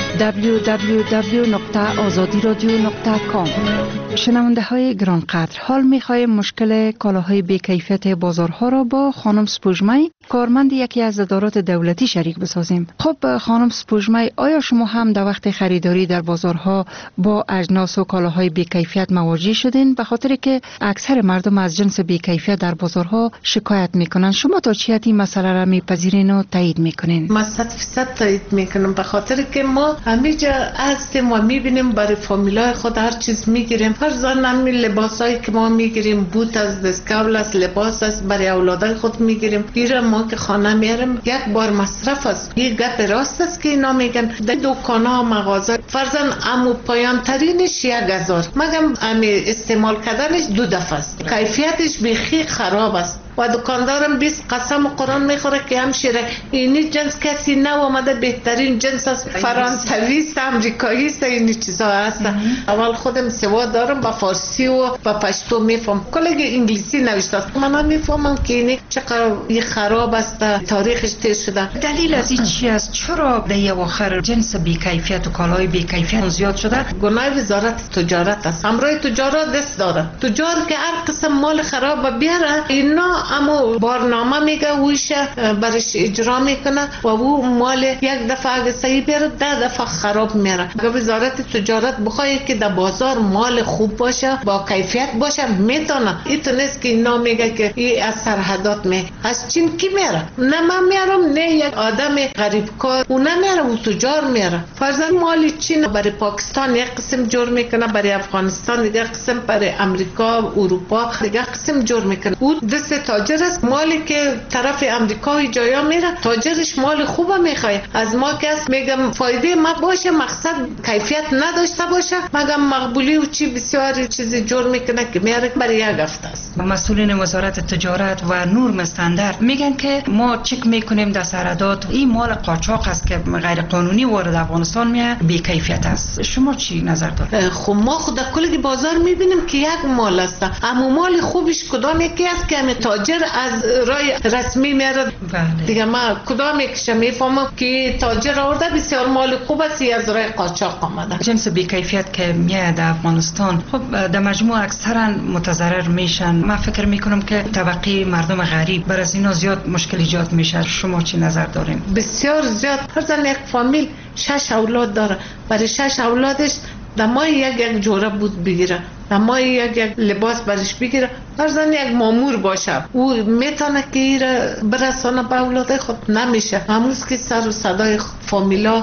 www.azadiradio.com. شنونده‌های گرانقدر، حال می‌خواهیم مشکل کالاهای بی‌کیفیت بازارها را با خانم سپوږمی، کارمند یکی از ادارات دولتی شریک بسازیم. خب خانم سپوږمی، آیا شما هم در وقت خریداری در بازارها با اجناس و کالاهای بی‌کیفیت مواجه شدین؟ به خاطر که اکثر مردم از جنس بی‌کیفیت در بازارها شکایت میکنن. شما تا چی حد این مسئله را میپذیرین و تایید میکنین؟ ما 100% تایید میکنم، به خاطر که ما همیشه هستیم و میبینیم برای فامیلای خود هر چیز میگیریم. هر زن همین لباسایی که ما میگیریم، بوت از دستکول است، لباس است، برای اولادای خود میگیریم. گیرم ما که خانه میاریم یک بار مصرف است. یه گپ راست است که اینا میگن در دکانا مغازه فرضاً امو پایان ترینش 1000 مگم امی استعمال کردنش 2 دفعه است. کیفیتش بیخی خراب است و دکاندارم 20 قسم قرآن میخوره که همشیره اینی جنس کسی نه اومده، بهترین جنس است، فرانسوی است، امریکایی است، اینی چیزا هست. اول خودم سواد دارم با فارسی و با پشتو میفهم، کلی انگلیسی نوشته است، من میفهمم که اینی چقدر خراب است، تاریخش تیر شده. دلیل از این چی است؟ چرا در اواخر جنس بی‌کیفیت و کالای بی‌کیفیت زیاد شده؟ گناه وزارت تجارت است. همراه تجارت دست داره. تجار که هر قسم مال خراب بیاره، اینا اما برنامه میگه ویش برش اجرا میکنه و او مال یک دفعه اگه صحیح بیاره 10 دفعه خراب میره. اگه وزارت تجارت بخواه که در بازار مال خوب باشه با کیفیت باشه میتونه. اینطور که اینا میگه که این از سرحدات از چین کی میره؟ نه من میرم، نه یک آدم غریب کار اون نمیره، او تجار میره. فرضاً مال چین برای پاکستان یک قسم جور میکنه، برای افغانستان دیگه قسم، برای امریکا اروپا دیگه قسم جور میکنه. او دست تاجر است، مالی که طرف امریکا و جایا میره تاجرش مال خوبه میخواد. از ما کس میگم فایده ما باشه، مقصد کیفیت نداشته باشه، مگم مقبولی و چی بسیاری چیزی جور میکنه که میاره برای یک هفته است. مسئولین وزارت تجارت و نرم استاندارد میگن که ما چک میکنیم در سرحدات این مال قاچاق است که غیر قانونی وارد افغانستان میاد، بی کیفیت است. شما چی نظر دارید؟ خب ما خود کل بازار میبینیم که یک مال است، اما مال خوبش کدام یکی است که تاجر از رای رسمی میاره. دیگه ما کدام یکیش میفهمم که تاجر آورده بسیار مال خوب است از رای قاچاق آمده. جنس بی کیفیت که میاد افغانستان، خب در مجموع اکثرا متضرر میشن. من فکر میکنم که طبقه مردم غریب بر از اینا زیاد مشکل ایجاد میشه. شما چی نظر دارین؟ بسیار زیاد. هر زن یک فامیل 6 اولاد داره، برای 6 اولادش دمای یک جوره بود بگیره، دمای یک لباس برش بگیره. هر زن یک مامور باشه او میتونه که ایره برسانه به اولاد خود، نمیشه. همونست که سر و صدای فامیلا،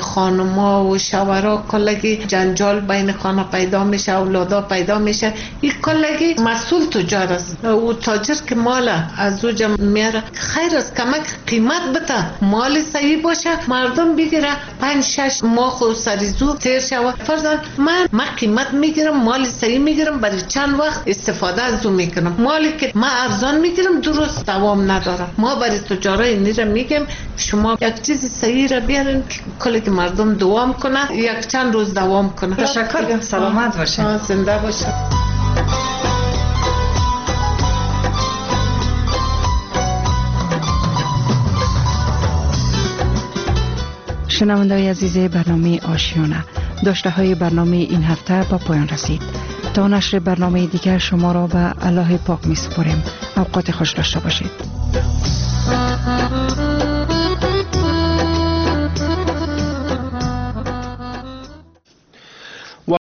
خانما و شوهرها کلگی جنجال بین خانه پیدا میشه، اولادا پیدا میشه. این کلگی مسئول تجار است. او تاجر که مال از او جمع میاره، خیر است کمک قیمت بده، مال صحیح باشه، مردم بگیره. 5-6 ماه و سریزو تیر شوه، فرضاً من قیمت میگیرم، مال صحیح این میگیرم برای چند وقت استفاده از اون میکنم. مالی که ما ارزان میگیرم درست دوام نداره. ما برای تجارای این را میگم شما یک چیز صحیح را بیارین که کلی که مردم دوام کنه، یک چند روز دوام کنه. تشکر، سلامت باشین. زنده باشین. شنونده‌های عزیز برنامه آشیانه، داشته های برنامه این هفته با پایان رسید. تا نشر برنامه دیگر شما را به الله پاک می سپاریم. اوقات خوش داشته باشید.